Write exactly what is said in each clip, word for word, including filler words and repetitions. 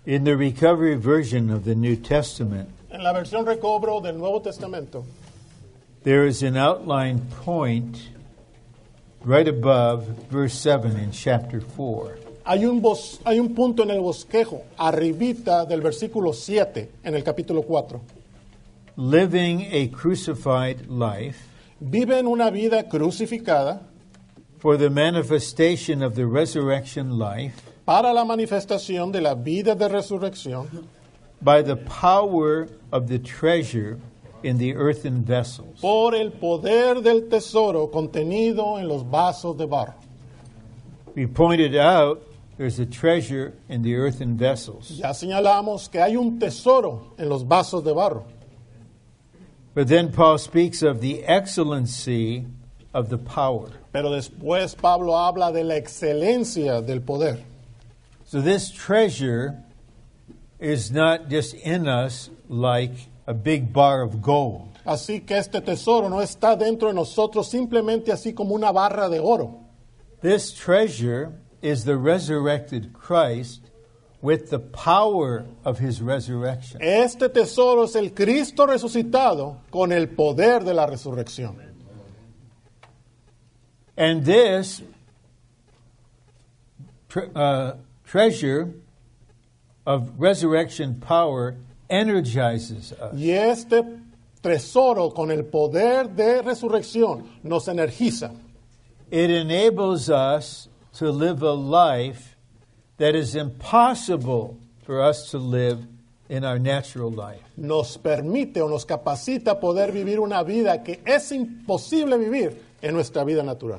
In the recovery version of the New Testament, En la versión recobro del Nuevo Testamento, there is an outline point right above verse seven in chapter four. hay un, bos- hay un punto en el bosquejo, arribita del versículo siete, en el capítulo cuatro. Living a crucified life Viven una vida crucificada for the manifestation of the resurrection life para la manifestación de la vida de resurrección by the power of the treasure in the earthen vessels. por el poder del tesoro contenido en los vasos de barro. We pointed out there's a treasure in the earthen vessels. Ya señalamos que hay un tesoro en los vasos de barro. But then Paul speaks of the excellency of the power. Pero después Pablo habla de la excelencia del poder. So this treasure is not just in us like a big bar of gold. Así que este tesoro no está dentro de nosotros simplemente así como una barra de oro. This treasure is the resurrected Christ with the power of his resurrection. Este tesoro es el Cristo resucitado con el poder de la resurrección. And this tre- uh, treasure of resurrection power energizes us. Y este tesoro con el poder de resurrección nos energiza. It enables us to live a life that is impossible for us to live in our natural life. Nos permite o nos capacita poder vivir una vida que es imposible vivir en nuestra vida natural.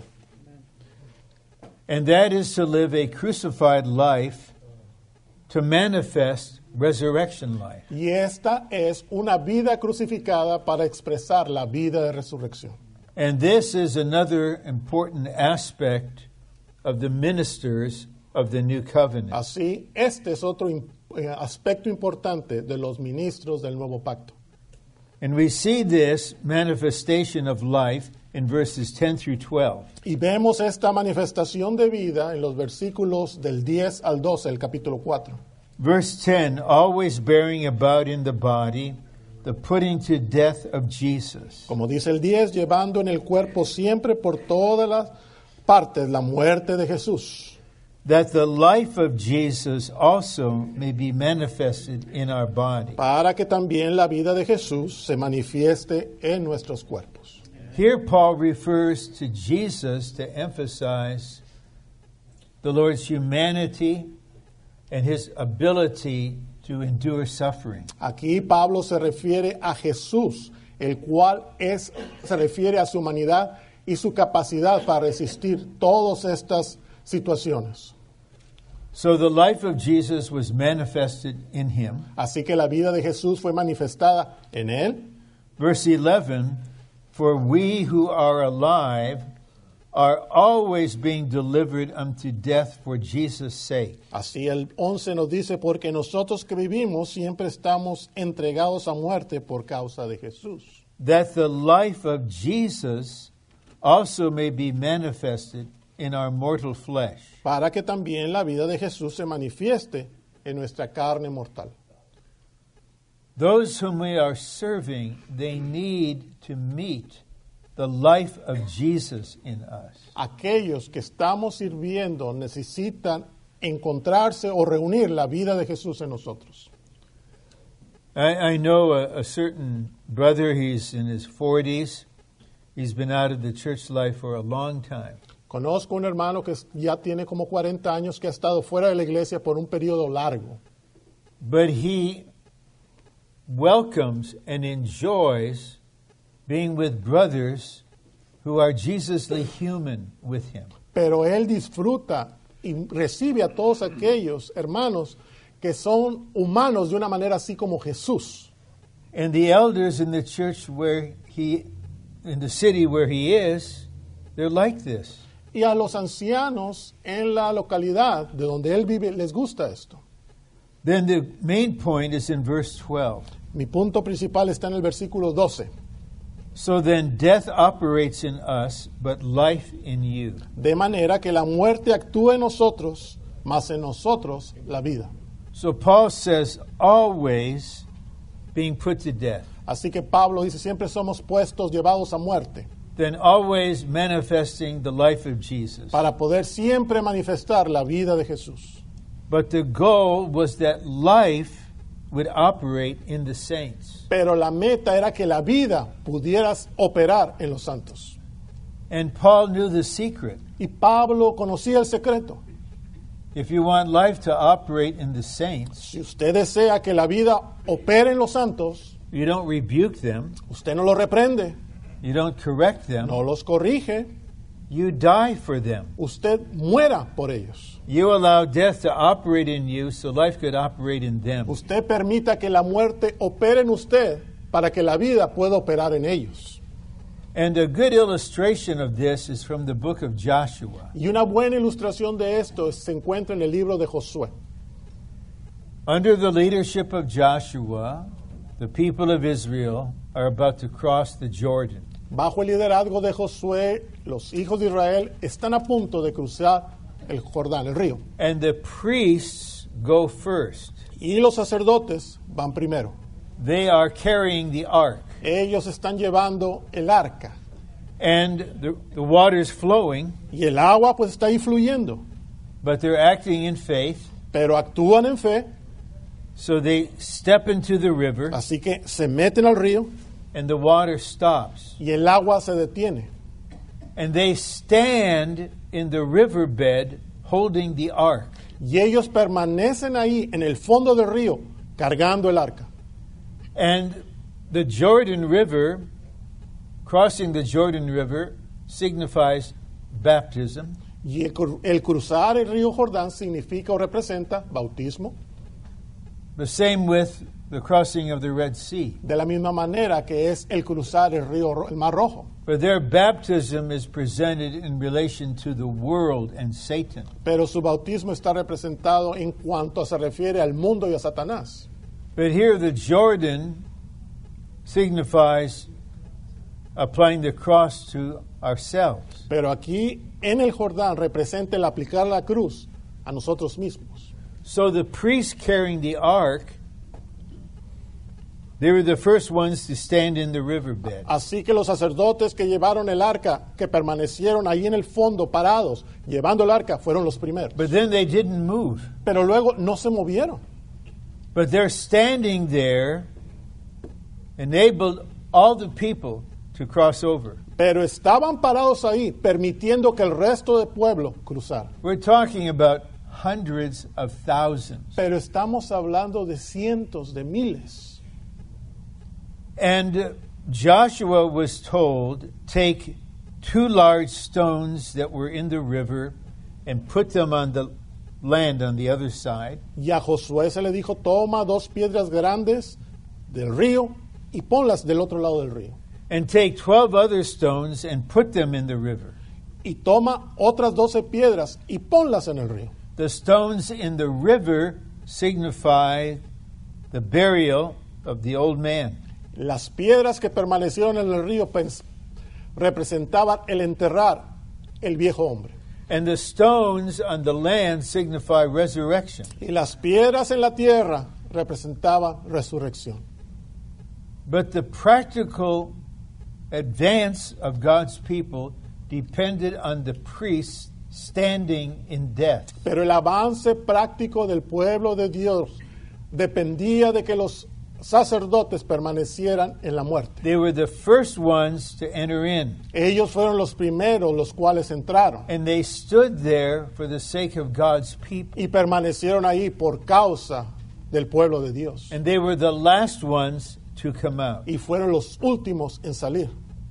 And that is to live a crucified life to manifest resurrection life. Y esta es una vida crucificada para expresar la vida de resurrección. And this is another important aspect of the ministers of the new covenant. Así, este es otro im- eh, aspecto importante de los ministros del nuevo pacto. And we see this manifestation of life in verses ten through twelve. Y vemos esta manifestación de vida en los versículos del diez al doce del capítulo cuatro. Verse ten, always bearing about in the body the putting to death of Jesus, Como dice el diez, llevando en el cuerpo siempre por todas las partes la muerte de Jesús, that the life of Jesus also may be manifested in our body. para que también la vida de Jesús se manifieste en nuestros cuerpos. Here Paul refers to Jesus to emphasize the Lord's humanity and his ability to endure suffering. Aquí Pablo se refiere a Jesús, el cual es, se refiere a su humanidad y su capacidad para resistir todas estas situaciones. So the life of Jesus was manifested in him. Así que la vida de Jesús fue manifestada en él. Verse eleven, for we who are alive are always being delivered unto death for Jesus' sake. Así el once nos dice, porque nosotros que vivimos siempre estamos entregados a muerte por causa de Jesús. That the life of Jesus also may be manifested in our mortal flesh. Para que también la vida de Jesús se manifieste en nuestra carne mortal. Those whom we are serving, they need to meet the life of Jesus in us. Aquellos que estamos sirviendo necesitan encontrarse o reunir la vida de Jesús en nosotros. I, I know a, a certain brother, he's in his forties. He's been out of the church life for a long time. Conozco un hermano que ya tiene como cuarenta años que ha estado fuera de la iglesia por un periodo largo. But he welcomes and enjoys being with brothers who are Jesusly human with him. Pero él disfruta y recibe a todos aquellos hermanos que son humanos de una manera así como Jesús. And the elders in the church where he, in the city where he is, they're like this. Y a los ancianos en la localidad de donde él vive les gusta esto. Then the main point is in verse twelve. Mi punto principal está en el versículo doce. So then death operates in us, but life in you. De manera que la muerte actúa en nosotros, mas en nosotros la vida. So Paul says, always being put to death, Así que Pablo dice, siempre somos puestos, llevados a muerte, then always manifesting the life of Jesus. para poder siempre manifestar la vida de Jesús. But the goal was that life would operate in the saints. Pero la meta era que la vida pudiera operar en los santos. And Paul knew the secret. Y Pablo conocía el secreto. If you want life to operate in the saints, Si usted desea que la vida opere en los santos, you don't rebuke them, usted no los reprende, you don't correct them, no los corrige, you die for them. usted muera por ellos. You allow death to operate in you so life could operate in them. Usted permita que la muerte opere en usted para que la vida pueda operar en ellos. And a good illustration of this is from the book of Joshua. Y una buena ilustración de esto se encuentra en el libro de Josué. Under the leadership of Joshua, the people of Israel are about to cross the Jordan. Bajo el liderazgo de Josué, los hijos de Israel están a punto de cruzar el Jordán, el río. And the priests go first. Y los sacerdotes van primero. They are carrying the ark. Ellos están llevando el arca. And the, the water's flowing, Y el agua pues está ahí fluyendo. but they're acting in faith. Pero actúan en fe, So they step into the river, así que se meten al río and the water stops. y el agua se detiene. And they stand in the riverbed holding the ark. Y ellos permanecen ahí en el fondo del río cargando el arca. And the Jordan River, crossing the Jordan River, signifies baptism. Y el, cru- el cruzar el río Jordán significa o representa bautismo. The same with the crossing of the Red Sea. De la misma manera que es el cruzar el río, Ro- el Mar Rojo. But their baptism is presented in relation to the world and Satan. Pero su bautismo está representado en cuanto se refiere al mundo y a Satanás. But here the Jordan signifies applying the cross to ourselves. Pero aquí en el Jordán representa el aplicar la cruz a nosotros mismos. So the priests carrying the ark, they were the first ones to stand in the riverbed. Así que los sacerdotes que llevaron el arca, que permanecieron ahí en el fondo parados, llevando el arca, fueron los primeros. But then they didn't move. Pero luego no se movieron. But they're standing there, enabled all the people to cross over. Pero estaban parados ahí, permitiendo que el resto del pueblo cruzara. We're talking about hundreds of thousands. Pero estamos hablando de cientos de miles. And uh, Joshua was told, take two large stones that were in the river and put them on the land on the other side. Y a Josué se le dijo, toma dos piedras grandes del río y ponlas del otro lado del río. And take twelve other stones and put them in the river. Y toma otras doce piedras y ponlas en el río. The stones in the river signify the burial of the old man. Las piedras que permanecieron en el río pens- representaban el enterrar el viejo hombre. And the stones on the land signify resurrection. Y las piedras en la tierra representaban resurrección. But the practical advance of God's people depended on the priests standing in death. Pero el avance práctico del pueblo de Dios dependía de que los sacerdotes permanecieran en la muerte. They were the first ones to enter in, Ellos fueron los primeros los cuales entraron and they stood there for the sake of God's people. y permanecieron ahí por causa del pueblo de Dios. And they were the last ones to come out. Y fueron los últimos en salir.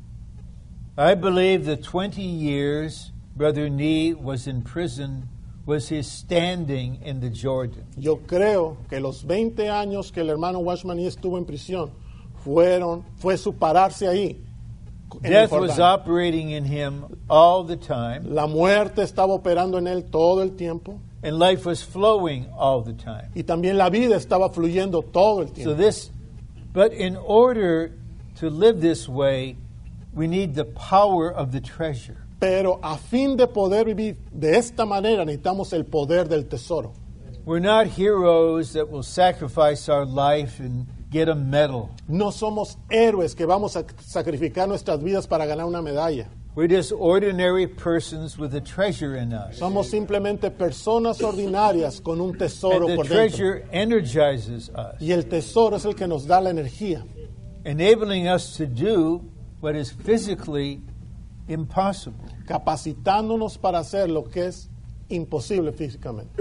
I believe the twenty years Brother Nee was in prison was his standing in the Jordan. Yo creo que los veinte años que el hermano Watchman Nee estuvo en prisión fueron, fue su pararse ahí. en el Death was Jordán. operating in him all the time, La muerte estaba operando en él todo el tiempo and life was flowing all the time. y también la vida estaba fluyendo todo el So tiempo. this, but in order to live this way, we need the power of the treasure. Pero a fin de poder vivir de esta manera necesitamos el poder del tesoro. We're not heroes that will sacrifice our life and get a medal. No somos héroes que vamos a sacrificar nuestras vidas para ganar una medalla. We're just ordinary persons with a treasure in us. Somos simplemente personas ordinarias con un tesoro And the por dentro. treasure energizes us, Y el tesoro es el que nos da la energía, enabling us to do what is physically impossible. capacitándonos para hacer lo que es imposible físicamente.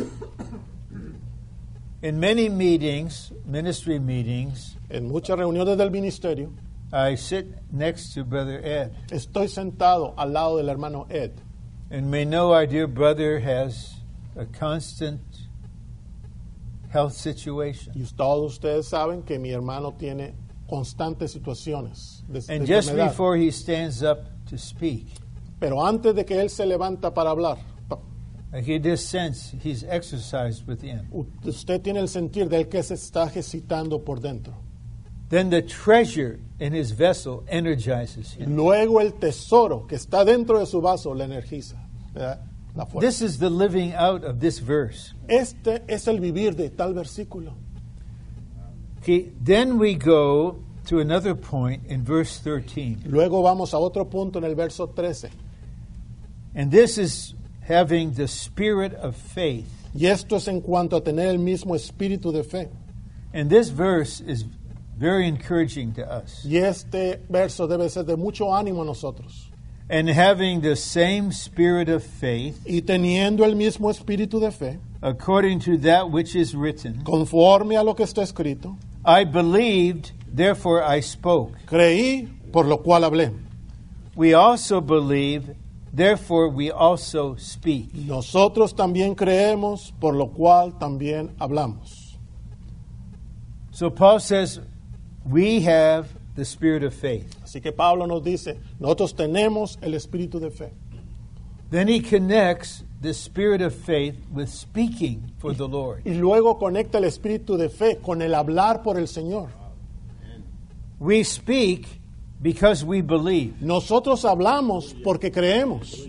In many meetings, ministry meetings, En muchas reuniones del ministerio, I sit next to Brother Ed. estoy sentado al lado del hermano Ed. And may know our dear brother has a constant health situation. Y todos ustedes saben que mi hermano tiene constantes situaciones de, de And just enfermedad. before he stands up to speak, Pero antes de que él se levanta para hablar, pa- I get this sense he's exercised within. u- usted tiene el sentir de él que se está ejercitando por dentro. Then the treasure in his vessel energizes him. Luego el tesoro que está dentro de su vaso le energiza, le da la fuerza. This is the living out of this verse. Este es el vivir de tal versículo. Okay, then we go to another point in verse thirteen. Luego vamos a otro punto en el verso trece. And this is having the spirit of faith. Y esto es en cuanto a tener el mismo espíritu de fe. And this verse is very encouraging to us. Y este verso debe ser de mucho ánimo a nosotros. And having the same spirit of faith, Y teniendo el mismo espíritu de fe, according to that which is written, conforme a lo que está escrito, I believed, therefore I spoke. creí, por lo cual hablé. We also believe, therefore we also speak. Nosotros también creemos, por lo cual también hablamos. So Paul says, we have the spirit of faith. Así que Pablo nos dice, nosotros tenemos el espíritu de fe. Then he connects the spirit of faith with speaking for the Lord. Y luego conecta el espíritu de fe con el hablar por el Señor. We speak because we believe. Nosotros hablamos porque creemos.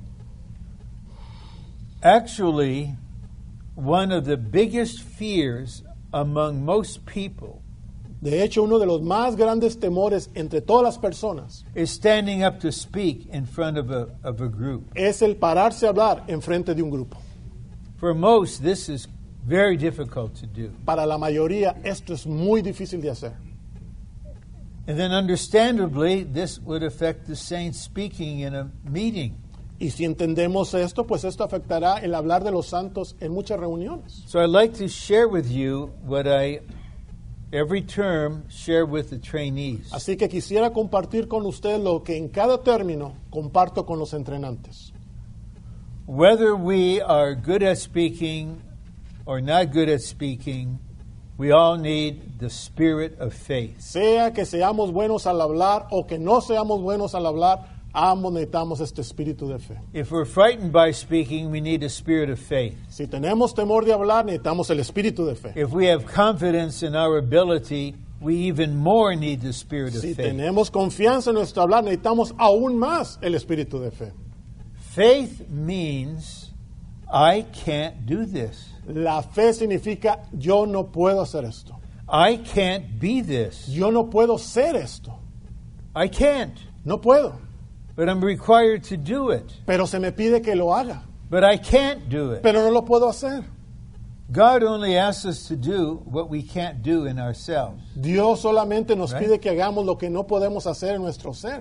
Actually, one of the biggest fears among most people De hecho, uno de los más grandes temores entre todas las personas is standing up to speak in front of a, of a group. es el pararse a hablar en frente de un grupo. For most, this is very difficult to do. Para la mayoría esto es muy difícil de hacer. And then understandably, this would affect the saints speaking in a meeting. Y si entendemos esto, pues esto afectará el hablar de los santos en muchas reuniones. So I'd like to share with you what I, every term, share with the trainees. Así que quisiera compartir con usted lo que en cada término comparto con los entrenantes. Whether we are good at speaking or not good at speaking, we all need the spirit of faith. Sea que seamos buenos al hablar o que no seamos buenos al hablar, ambos necesitamos este espíritu de fe. If we're frightened by speaking, we need a spirit of faith. Si tenemos temor de hablar, necesitamos el espíritu de fe. If we have confidence in our ability, we even more need the spirit of Si faith. tenemos confianza en nuestro hablar, necesitamos aún más el espíritu de fe. Faith means I can't do this. La fe significa yo no puedo hacer esto. I can't be this. Yo no puedo ser esto. I can't. No puedo. But I'm required to do it. Pero se me pide que lo haga. But I can't do it. Pero no lo puedo hacer. God only asks us to do what we can't do in ourselves. Dios solamente nos Right. pide que hagamos lo que no podemos hacer en nuestro ser.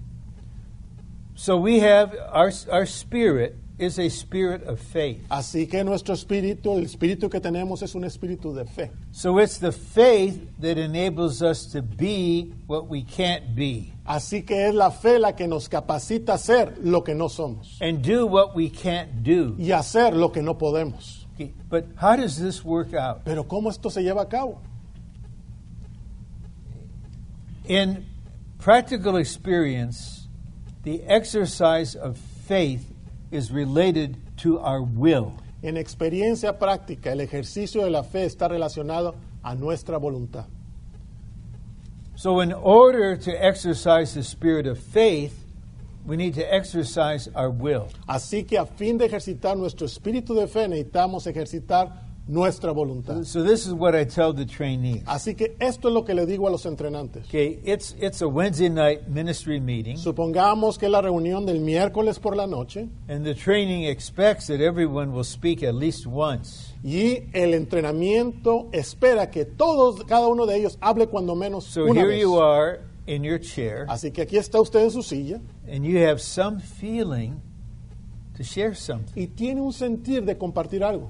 So we have, our, our spirit is a spirit of faith. Así que nuestro espíritu, el espíritu que tenemos es un espíritu de fe. So it's the faith that enables us to be what we can't be Así que es la fe la que nos capacita a hacer lo que no somos and do what we can't do. y hacer lo que no podemos. Okay, but how does this work out? Pero ¿cómo esto se lleva a cabo? In practical experience, the exercise of faith is related to our will. En experiencia práctica, el ejercicio de la fe está relacionado a nuestra voluntad. So in order to exercise the spirit of faith, we need to exercise our will. Así que a fin de ejercitar nuestro espíritu de fe, necesitamos ejercitar nuestra voluntad. So this is what I tell the trainees. Así que esto es lo que le digo a los entrenantes. Okay, it's it's a Wednesday night ministry meeting, Supongamos que es la reunión del miércoles por la noche and the training expects that everyone will speak at least once. y el entrenamiento espera que todos, cada uno de ellos hable cuando menos So una here vez. you are in your chair, Así que aquí está usted en su silla and you have some feeling to share something. y tiene un sentir de compartir algo.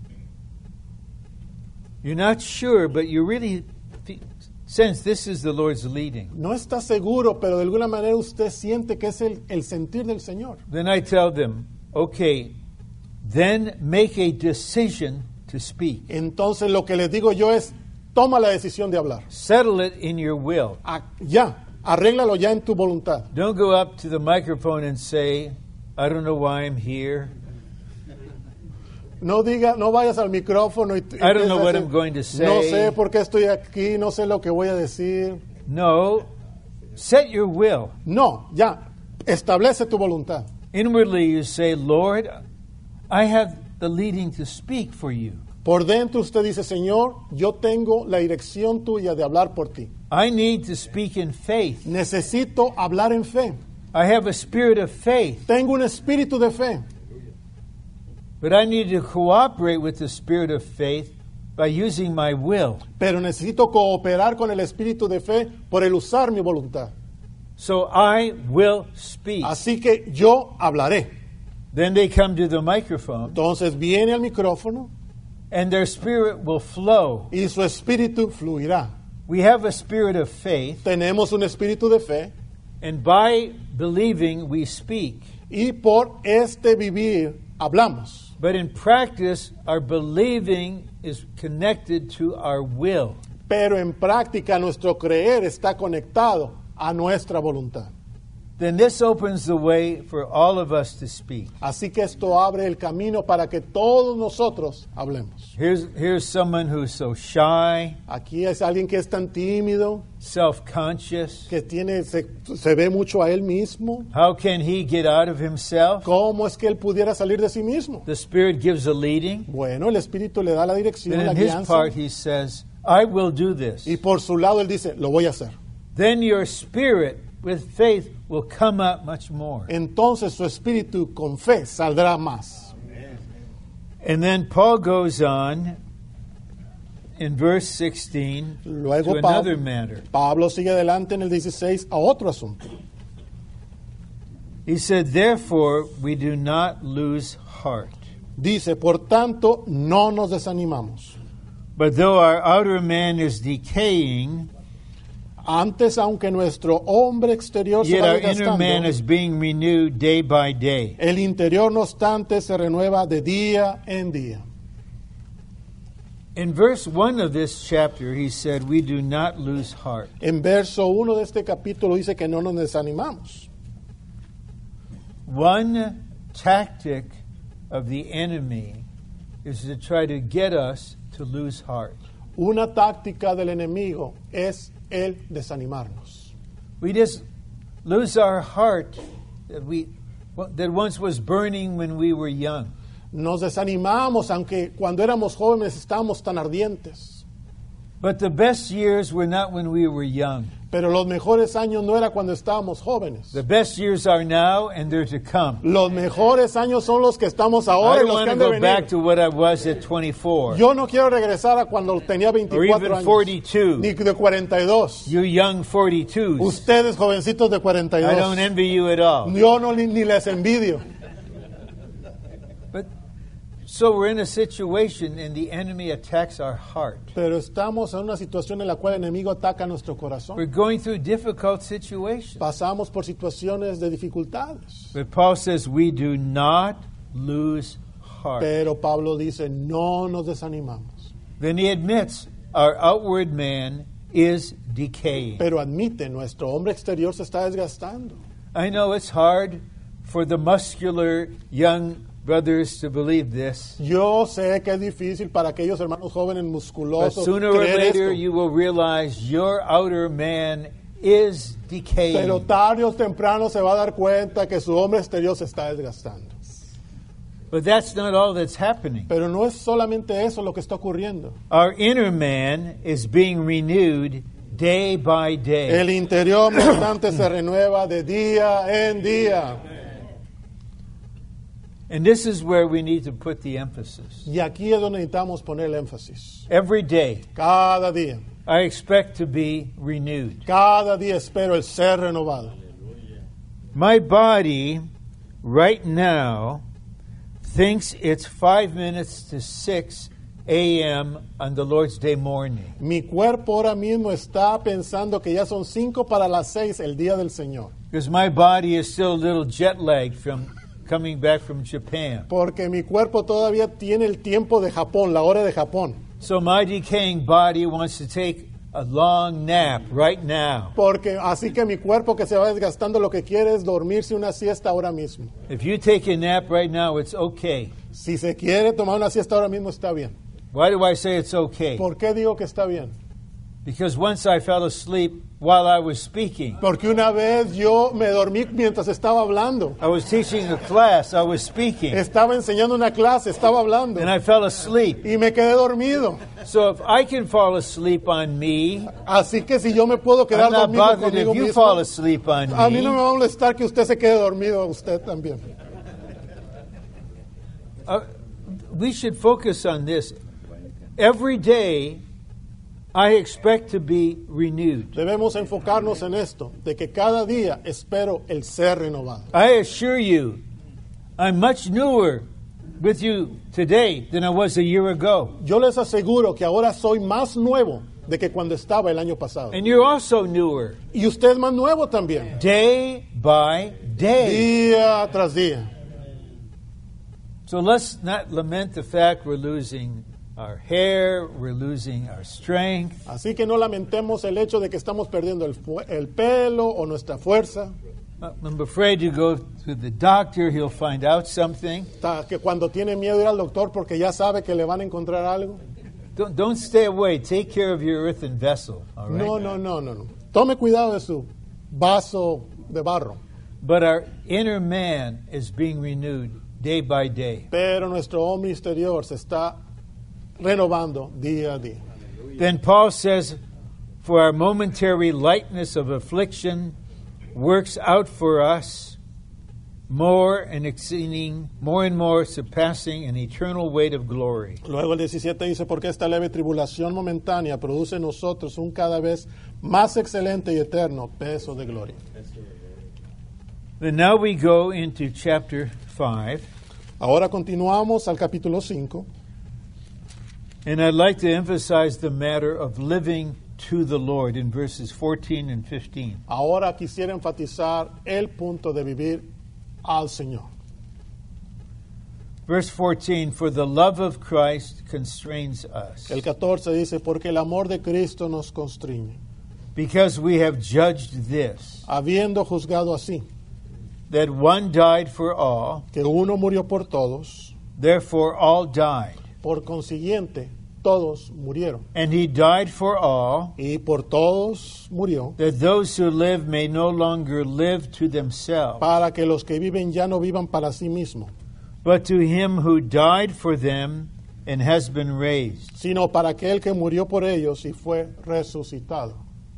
You're not sure, but you really fe- sense this is the Lord's leading. No está seguro, pero de alguna manera usted siente que es el, el sentir del Señor. Then I tell them, okay, then make a decision to speak. Entonces lo que les digo yo es, toma la decisión de hablar. Settle it in your will. Ah, ya, arréglalo ya en tu voluntad. Don't go up to the microphone and say, I don't know why I'm here. No diga, no vayas al micrófono y, y I don't know empieces a what decir, I'm going to say. no sé por qué estoy aquí, no sé lo que voy a decir. No, set your will. No, ya, establece tu voluntad. Inwardly you say, Lord, I have the leading to speak for you. Por dentro usted dice, Señor, yo tengo la dirección tuya de hablar por ti. I need to speak in faith. Necesito hablar en fe. I have a spirit of faith, Tengo un espíritu de fe, but I need to cooperate with the spirit of faith by using my will. pero necesito cooperar con el espíritu de fe por el usar mi voluntad. So I will speak. Así que yo hablaré. Then they come to the microphone, Entonces viene al micrófono and their spirit will flow. y su espíritu fluirá. We have a spirit of faith, Tenemos un espíritu de fe and by believing we speak. y por este vivir hablamos. But in practice, our believing is connected to our will. Pero en práctica nuestro creer está conectado a nuestra voluntad. Then this opens the way for all of us to speak. Así que esto abre el camino para que todos nosotros hablemos. Here's, here's someone who's so shy, Aquí es alguien que es tan tímido, self-conscious. que tiene, se, se ve mucho a él mismo. How can he get out of himself? ¿Cómo es que él pudiera salir de sí mismo? The Spirit gives a leading. Bueno, el Espíritu le da la dirección, Then la in his guianza. part, he says, I will do this. Y por su lado él dice, lo voy a hacer. Then your spirit with faith will come out much more. Entonces su espíritu con fe saldrá más. And then Paul goes on in verse sixteen Luego to Pa- another matter. Pablo sigue adelante en el dieciséis a otro asunto. He said, therefore, we do not lose heart. Dice, por tanto, no nos desanimamos. But though our outer man is decaying, Antes, aunque nuestro hombre exterior se yet va our inner man desgastando, is being renewed day by day. el interior, no obstante, se renueva de día en día. In verse one of this chapter, he said, we do not lose heart. En verso uno de este capítulo dice que no nos desanimamos. One tactic of the enemy is to try to get us to lose heart. Una táctica del enemigo es el desanimarnos. We just lose our heart that we that once was burning when we were young. Nos desanimamos, aunque cuando éramos jóvenes estábamos tan ardientes. But the best years were not when we were young. Pero los mejores años no era cuando estábamos jóvenes. The best years are now and they're to come. Los mejores años son los que estamos ahora I y don't los want que to han de go back venir. to what I was at twenty-four. Yo no quiero regresar a cuando tenía Or veinticuatro even años. forty-two. Ni de cuarenta y dos. You young forty-twos. Ustedes, jovencitos de cuarenta y I don't dos. envy you at all. Yo no ni, ni les envidio. But so we're in a situation and the enemy attacks our heart. Pero estamos en una situación en la cual el enemigo ataca nuestro We're corazón. going through difficult situations. Pasamos por situaciones de dificultades. But Paul says we do not lose heart. Pero Pablo dice, no nos desanimamos. Then he admits our outward man is decaying. Pero admite, nuestro hombre exterior se está desgastando. I know it's hard for the muscular young brothers to believe this. Yo sé que es difícil para aquellos hermanos jóvenes But musculosos sooner or creer later esto. you will realize your outer man is Pero decaying. tarde o temprano se va a dar cuenta que su hombre exterior se está desgastando. But that's not all that's happening. Pero no es solamente eso lo que está ocurriendo. Our inner man is being renewed day by day. El interior constante se renueva de día en día. And this is where we need to put the emphasis. Y aquí es donde necesitamos poner el énfasis. Every day, Cada día, I expect to be renewed. cada día espero el ser renovado. My body, right now, thinks it's five minutes to six a.m. on the Lord's Day morning. Mi cuerpo ahora mismo está pensando que ya son cinco para las seis el día del Señor. Because my body is still a little jet lagged from coming back from Japan. Porque mi cuerpo todavía tiene el tiempo de Japón, la hora de Japón. So my decaying body wants to take a long nap right now. Porque así que mi cuerpo que se va desgastando lo que quiere es dormirse una siesta ahora mismo. If you take a nap right now, it's okay. Si se quiere tomar una siesta ahora mismo está bien. Why do I say it's okay? ¿Por qué digo que está bien? Because once I fell asleep while I was speaking. Porque una vez yo me dormí mientras estaba hablando. I was teaching a class, I was speaking, Estaba enseñando una clase, estaba hablando. and I fell asleep. Y me quedé dormido. So if I can fall asleep on me, Así que si yo me puedo quedar I'm not dormido bothered conmigo if you mismo, fall asleep on a mí no me me. va a molestar que usted se quede dormido, usted también. Uh, we should focus on this. Every day, I expect to be renewed. Debemos enfocarnos en esto, de que cada día espero el ser renovado. I assure you, I'm much newer with you today than I was a year ago. Yo les aseguro que ahora soy más nuevo de que cuando estaba el año pasado. And you're also newer, Y usted es más nuevo también, day by day. día tras día. So let's not lament the fact we're losing our hair, we're losing our strength. Así que no lamentemos el hecho de que estamos perdiendo el, fu- el pelo o nuestra fuerza, Uh, I'm afraid to go to the doctor, he'll find out something. hasta que cuando tiene miedo de ir al doctor porque ya sabe que le van a encontrar algo. Don't, don't stay away. Take care of your earthen vessel, all right? No, no, no, no, no. Tome cuidado de su vaso de barro. But our inner man is being renewed day by day. Pero nuestro hombre exterior se está renovando día a día. Then Paul says, for our momentary lightness of affliction works out for us more and exceeding, more and more surpassing an eternal weight of glory. Luego el diecisiete dice, porque esta leve tribulación momentánea produce en nosotros un cada vez más excelente y eterno peso de gloria. Then now we go into chapter five, Ahora continuamos al capítulo cinco. and I'd like to emphasize the matter of living to the Lord in verses fourteen and fifteen. Ahora quisiera enfatizar el punto de vivir al Señor. Verse fourteen, for the love of Christ constrains us, El catorce dice, porque el amor de Cristo nos constriñe, because we have judged this, habiendo juzgado así, that one died for all, que uno murió por todos, therefore all died. por consiguiente todos murieron. And he died for all, Y por todos murió, that those who live may no longer live to themselves, para que los que viven ya no vivan para sí mismos, but to him who died for them and has been raised. sino para aquel que murió por ellos y fue resucitado.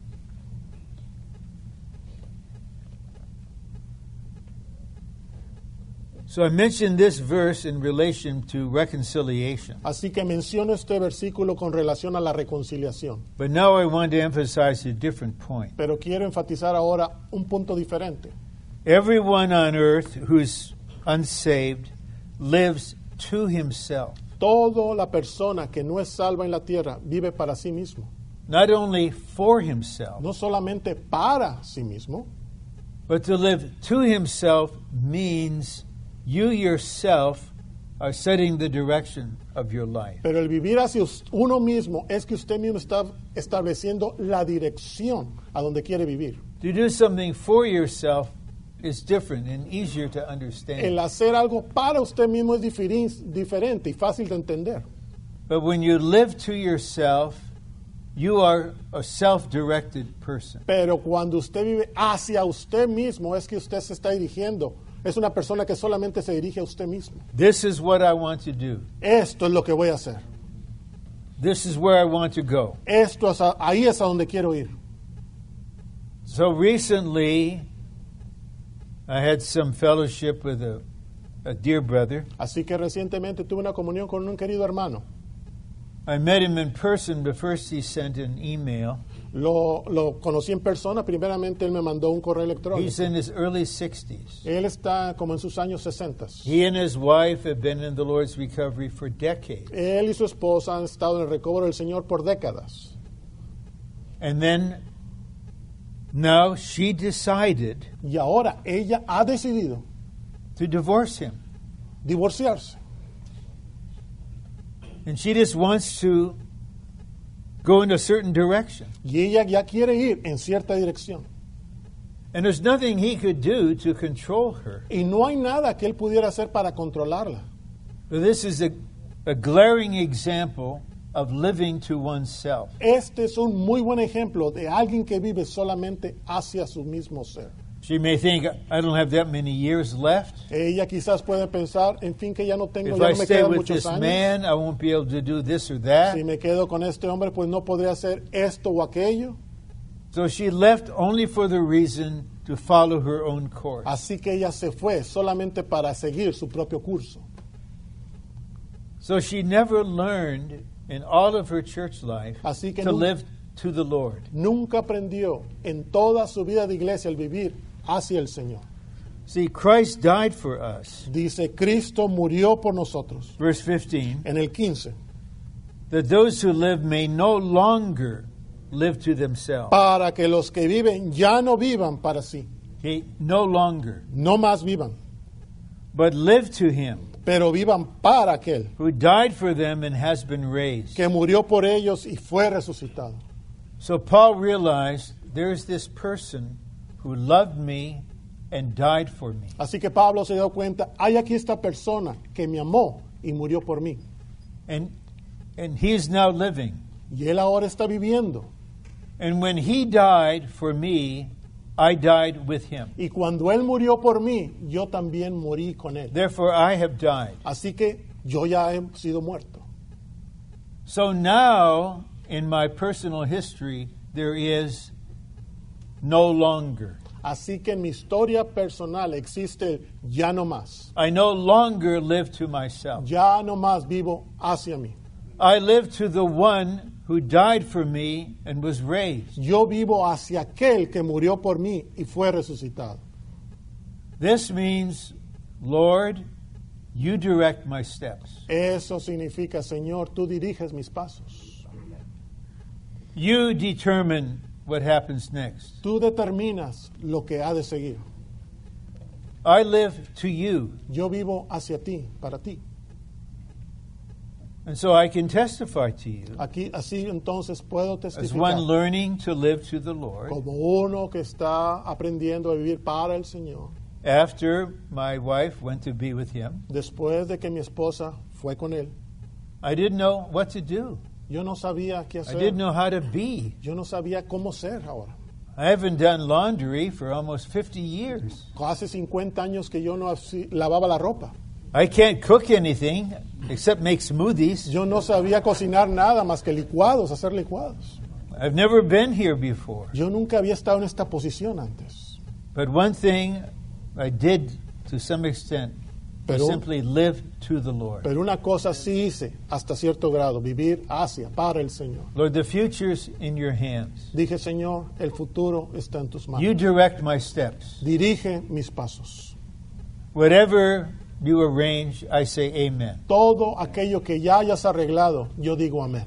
So I mentioned this verse in relation to reconciliation. Así que menciono este versículo con relación a la reconciliación. But now I want to emphasize a different point. Pero quiero enfatizar ahora un punto diferente. Everyone on earth who's unsaved lives to himself, Toda la persona que no es salva en la tierra vive para sí mismo. not only for himself, No solamente para sí mismo, but to live to himself means you yourself are setting the direction of your life. pero el vivir hacia us- uno mismo es que usted mismo está estableciendo la dirección a donde quiere vivir. To do something for yourself is different and easier to understand. El hacer algo para usted mismo es diferin- diferente y fácil de entender. But when you live to yourself, you are a self-directed person. Pero cuando usted vive hacia usted mismo es que usted se está dirigiendo Es una persona que solamente se dirige a usted mismo. This is what I want to do. Esto es lo que voy a hacer. This is where I want to go. Esto es a- ahí es a donde quiero ir. So recently, I had some fellowship with a, a dear brother. Así que recientemente tuve una comunión con un querido hermano. I met him in person, but first he sent an email. Lo, lo conocí en persona. Primeramente él me mandó un correo electrónico. He's in his early sixties. Él está como en sus años sesenta. He and his wife have been in the Lord's recovery for decades. Él y su esposa han estado en el recobro del Señor por décadas. And then now she decided Y ahora ella ha decidido to divorce him. divorciarse. And she just wants to go in a certain direction. Y ella ya quiere ir en cierta dirección. And there's nothing he could do to control her. Y no hay nada que él pudiera hacer para controlarla. But this is a, a glaring example of living to oneself. Este es un muy buen ejemplo de alguien que vive solamente hacia su mismo ser. She may think, I don't have that many years left. Ella quizás puede pensar, en fin, que ya no tengo, If ya I no me stay quedan with muchos this años. man, I won't be able to do this or that. Si me quedo con este hombre, pues no podré hacer esto o aquello. So she left only for the reason to follow her own course. Así que ella se fue solamente para seguir su propio curso. So she never learned in all of her church life Así que to nun- live to the Lord. Nunca aprendió en toda su vida de iglesia el vivir hacia el Señor. See, Christ died for us. Dice, Cristo murió por nosotros. Verse fifteen, En el quince. that those who live may no longer live to themselves. Para que los que viven ya no vivan para sí. Okay? No longer, No más vivan, but live to him pero vivan para aquel who died for them and has been raised. que murió por ellos y fue resucitado. So Paul realized there's this person who loved me and died for me. Así que Pablo se dio cuenta, hay aquí esta persona que me amó y murió por mí. And and he is now living. Y él ahora está viviendo. And when he died for me, I died with him. Y cuando él murió por mí, yo también morí con él. Therefore I have died. Así que yo ya he sido muerto. So now in my personal history there is no longer. Así que en mi historia personal existe el ya no más. I no longer live to myself. Ya no más vivo hacia mí. I live to the one who died for me and was raised. Yo vivo hacia aquel que murió por mí y fue resucitado. This means, Lord, you direct my steps. Eso significa, Señor, tú diriges mis pasos. You determine what happens next. Tú determinas lo que ha de seguir. I live to you, Yo vivo hacia ti, para ti. and so I can testify to you Aquí, así entonces puedo as one testificar learning to live to the Lord. como uno que está aprendiendo a vivir para el Señor. After my wife went to be with him, Después de que mi esposa fue con él, I didn't know what to do. yo no sabía qué I hacer. didn't know how to be. Yo no sabía cómo ser ahora. I haven't done laundry for almost fifty years. Hace cincuenta años que yo no así- lavaba la ropa. I can't cook anything except make smoothies. Yo no sabía cocinar nada más que licuados, hacer licuados. I've never been here before. Yo nunca había estado en esta posición antes. But one thing I did to some extent was Pero- simply live to the Lord. Pero una cosa sí hice hasta cierto grado, vivir hacia, para el Señor. Lord, the future's in your hands. Dije, Señor, el futuro está en tus manos. You direct my steps. Dirige mis pasos. Whatever you arrange, I say amen. Todo aquello que ya hayas arreglado, yo digo amén.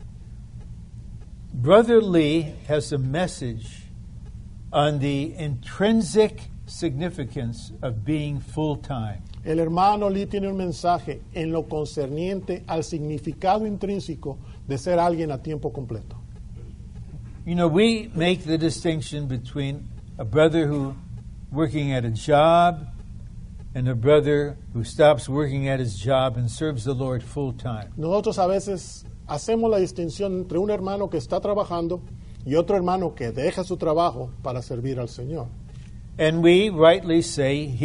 Brother Lee has a message on the intrinsic significance of being full-time. El hermano Lee tiene un mensaje en lo concerniente al significado intrínseco de ser alguien a tiempo completo. You know, we make the distinction between a brother who working at a job and a brother who stops working at his job and serves the Lord full-time. Nosotros a veces hacemos la distinción entre un hermano que está trabajando y otro hermano que deja su trabajo para servir al Señor. And we rightly say he's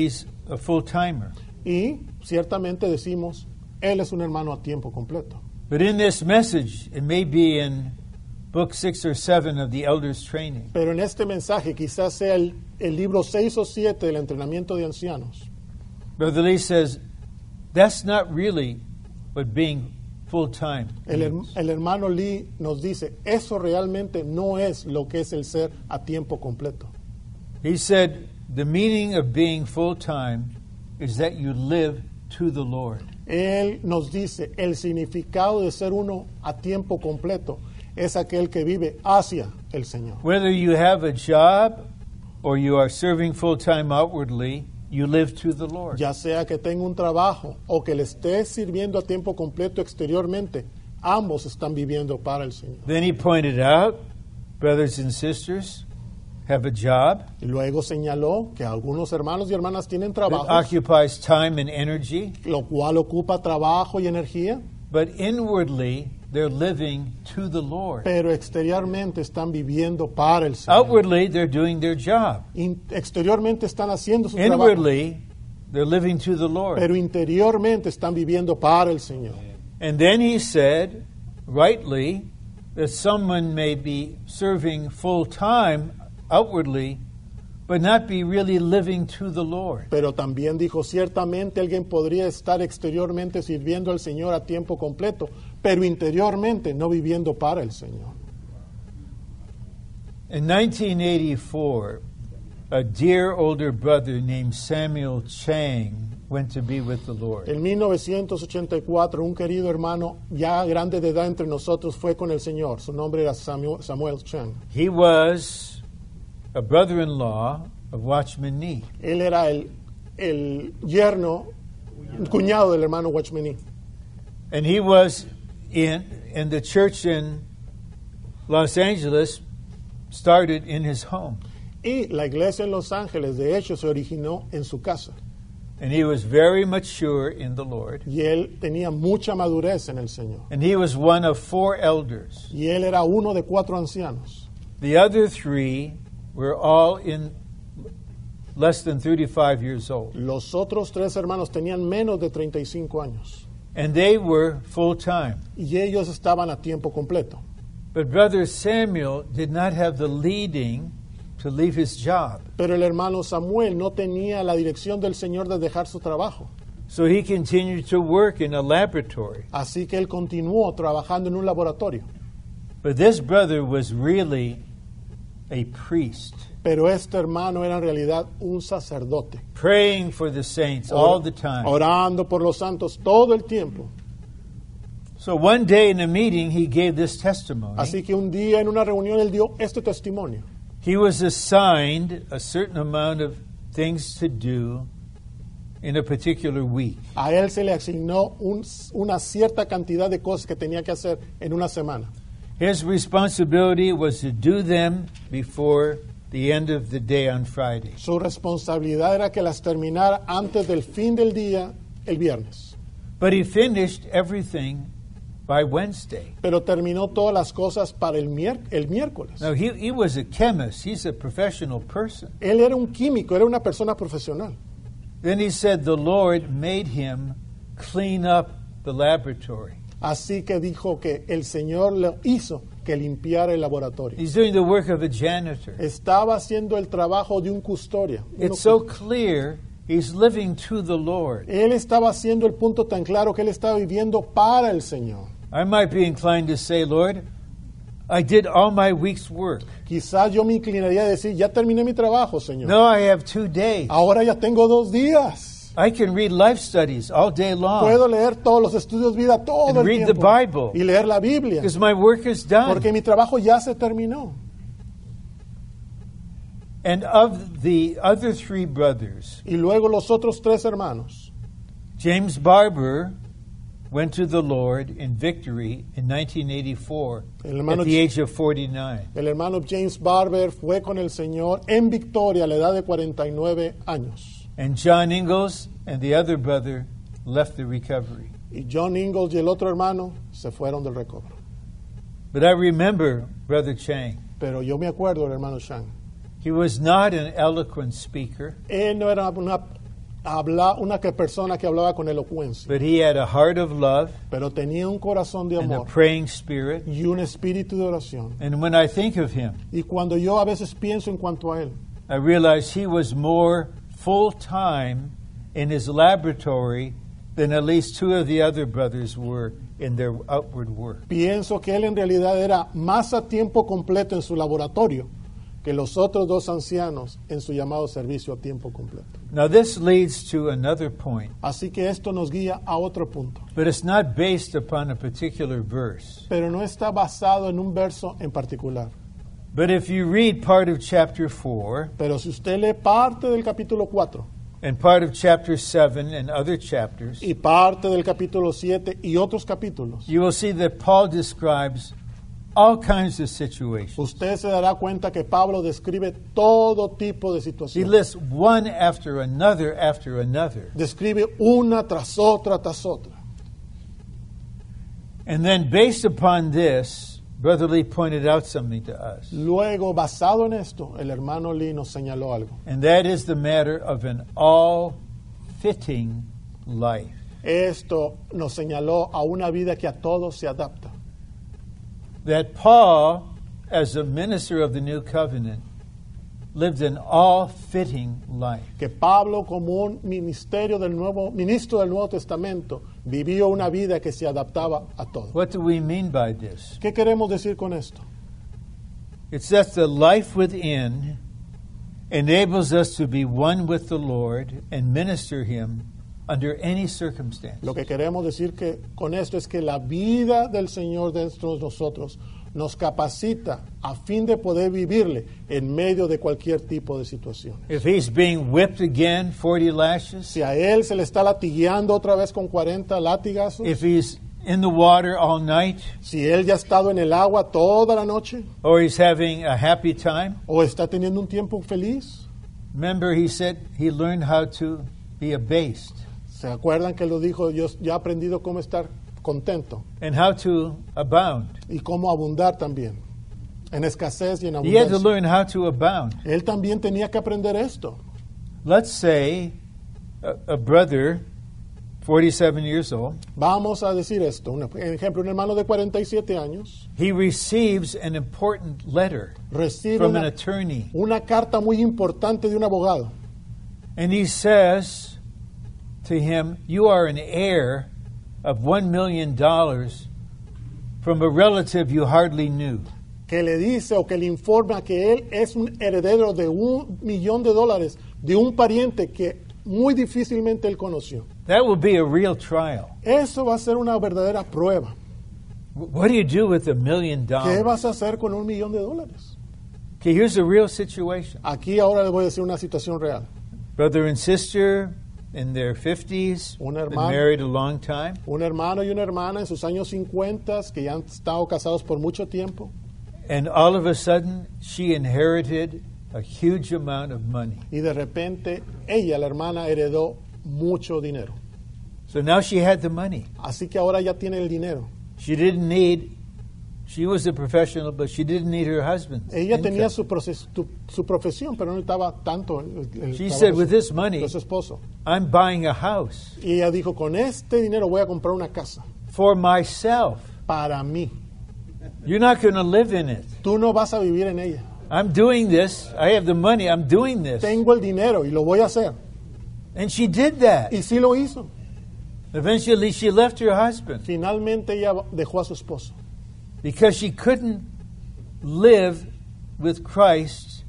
a full-timer. Y ciertamente decimos, él es un hermano a tiempo completo. But in this message, it may be in book six or seven of the Elders' Training. Pero en este mensaje quizás sea el, el libro seis o siete del entrenamiento de ancianos. Brother Lee says, that's not really what being full-time El, her- means. el hermano Lee nos dice, eso realmente no es lo que es el ser a tiempo completo. He said, the meaning of being full-time is that you live to the Lord. Él nos dice, el significado de ser uno a tiempo completo es aquel que vive hacia el Señor. Whether you have a job or you are serving full-time outwardly, you live to the Lord. Ya sea que tenga un trabajo o que le esté sirviendo a tiempo completo exteriormente, ambos están viviendo para el Señor. Then he pointed out, brothers and sisters have a job Y luego señaló que algunos hermanos y hermanas tienen that trabajo, occupies time and energy, lo cual ocupa trabajo y energía, but inwardly they're living to the Lord. pero exteriormente están viviendo para el Señor. Outwardly, they're doing their job. In- exteriormente están haciendo su trabajo, Inwardly, they're living to the Lord. pero interiormente están viviendo para el Señor. And then he said, rightly, that someone may be serving full time outwardly, but not be really living to the Lord. Pero también dijo, ciertamente alguien podría estar exteriormente sirviendo al Señor a tiempo completo, pero interiormente no viviendo para el Señor. In nineteen eighty-four, a dear older brother named Samuel Chang went to be with the Lord. En mil novecientos ochenta y cuatro, un querido hermano ya grande de edad entre nosotros fue con el Señor. Su nombre era Samuel, Samuel Chang. He was a brother-in-law of Watchman Nee. Él era el, el yerno, cuñado del hermano Watchman Nee. And he was in, in the church in Los Angeles, started in his home. Y la iglesia en Los Ángeles, de hecho, se originó en su casa. And he was very mature in the Lord. Y él tenía mucha madurez en el Señor. And he was one of four elders. Y él era uno de cuatro ancianos. The other three were all in less than thirty-five years old. Los otros tres hermanos tenían menos de treinta y cinco años. And they were full-time. Y ellos estaban a tiempo completo. But Brother Samuel did not have the leading to leave his job. Pero el hermano Samuel no tenía la dirección del Señor de dejar su trabajo. So he continued to work in a laboratory. Así que él continuó trabajando en un laboratorio. But this brother was really a priest, Pero este hermano era en realidad un sacerdote. praying for the saints all the time. Orando por los santos todo el tiempo. So one day in a meeting, he gave this testimony. Así que un día en una reunión él dio este testimonio. He was assigned a certain amount of things to do in a particular week. A él se le asignó un- una cierta cantidad de cosas que tenía que hacer en una semana. His responsibility was to do them before the end of the day on Friday. Su responsabilidad era que las terminara antes del fin del día, el viernes. But he finished everything by Wednesday. Pero terminó todas las cosas para el, mier- el miércoles. Now, he, he was a chemist. He's a professional person. Él era un químico, era una persona profesional. Then he said the Lord made him clean up the laboratory. Así que dijo que el Señor le hizo que limpiara el laboratorio. He's doing the work of a janitor. Estaba haciendo el trabajo de un custodia. Uno It's so clear he's living to the Lord. Él estaba haciendo el punto tan claro que él estaba viviendo para el Señor. I might be inclined to say, Lord, I did all my week's work. Quizás yo me inclinaría a decir, ya terminé mi trabajo, Señor. Now I have two days. Ahora ya tengo dos días. I can read life studies all day long Puedo leer todos los estudios vida todo And el read the tiempo. Bible. Y leer la Biblia. because my work is done. Porque mi trabajo ya se terminó. And of the other three brothers, Y luego los otros tres hermanos. James Barber went to the Lord in victory in nineteen eighty-four El hermano at the Ch- age of forty-nine. El hermano James Barber fue con el Señor en victoria a la edad de cuarenta y nueve años. And John Ingalls and the other brother left the recovery. Y John Ingalls y el otro hermano se fueron del recobro. But I remember Brother Chang. Pero yo me acuerdo del hermano Shang. He was not an eloquent speaker. Él no era una habla, una que persona que hablaba con elocuencia, but he had a heart of love pero tenía un corazón de and a amor praying spirit. y un espíritu de oración. And when I think of him, Y cuando yo a veces pienso en cuanto a él, I realize he was more full-time in his laboratory than at least two of the other brothers were in their outward work. pienso que él en realidad era más a tiempo completo en su laboratorio que los otros dos ancianos en su llamado servicio a tiempo completo. Now this leads to another point, Así que esto nos guía a otro punto, but it's not based upon a particular verse. pero no está basado en un verso en particular. But if you read part of chapter four Pero si usted lee parte del capítulo cuatro and part of chapter seven and other chapters, y parte del capítulo siete y otros capítulos, you will see that Paul describes all kinds of situations. usted se dará cuenta que Pablo describe todo tipo de He situaciones. lists one after another after another. Describe una tras otra tras otra. And then based upon this, Brother Lee pointed out something to us. Luego, basado en esto, el hermano Lee nos señaló algo. And that is the matter of an all-fitting life. Esto nos señaló a una vida que a todos se adapta. That Paul, as a minister of the New Covenant, lived an all-fitting life. Que Pablo, como un ministerio del nuevo, ministro del Nuevo Testamento, vivió una vida que se adaptaba a todo. What do we mean by this? ¿Qué queremos decir con esto? It's that the life within enables us to be one with the Lord and minister Him under any circumstance. Lo que queremos decir que con esto es que la vida del Señor dentro de nosotros nos capacita a fin de poder vivirle en medio de cualquier tipo de situación. If he's being whipped again, forty lashes, Si a él se le está latigueando otra vez con cuarenta látigazos, if he's in the water all night, si él ya ha estado en el agua toda la noche or he's having a happy time, o está teniendo un tiempo feliz, remember he said he learned how to be abased ¿se acuerdan que lo dijo? Yo ya he aprendido cómo estar contento and how to abound. y cómo abundar también, en escasez y en He had to abundancia. learn how to abound. Él también tenía que aprender esto. Let's say a, a brother, forty-seven years old, Vamos a decir esto. Un ejemplo, un hermano de cuarenta y siete años he receives an important letter recibe from an una, attorney, una carta muy importante de un abogado. and he says to him, "You are an heir of one million dollars from a relative you hardly knew." Que le dice o que le informa que él es un heredero de un millón de dólares de un pariente que muy difícilmente él conoció. That will be a real trial. Eso va a ser una verdadera prueba. W- What do you do with a million ¿Qué dollars? vas a hacer con un millón de dólares? Okay, here's a real situation. Aquí ahora les voy a decir una situación real. Brother and sister in their fifties, Un been hermano. married a long time, Un hermano y una hermana en sus años cincuenta que ya han estado casados por mucho tiempo and all of a sudden she inherited a huge amount of money. y de repente ella, la hermana, heredó mucho dinero. So now she had the money. Así que ahora ya tiene el dinero. She didn't need, she was a professional, but she didn't need her husband's Ella income. tenía su, proces- tu- su profesión, pero no necesitaba tanto el, el She trabajo said, de with su- this money, de su esposo. I'm buying a house Y ella dijo, con este dinero voy a comprar una casa for myself. para mí. You're not going to live in it. Tú no vas a vivir en ella. I'm doing this. I have the money. I'm doing this. Tengo el dinero y lo voy a hacer. And she did that. Y sí lo hizo. Eventually, she left her husband Finalmente ella dejó a su esposo. because she couldn't live with Christ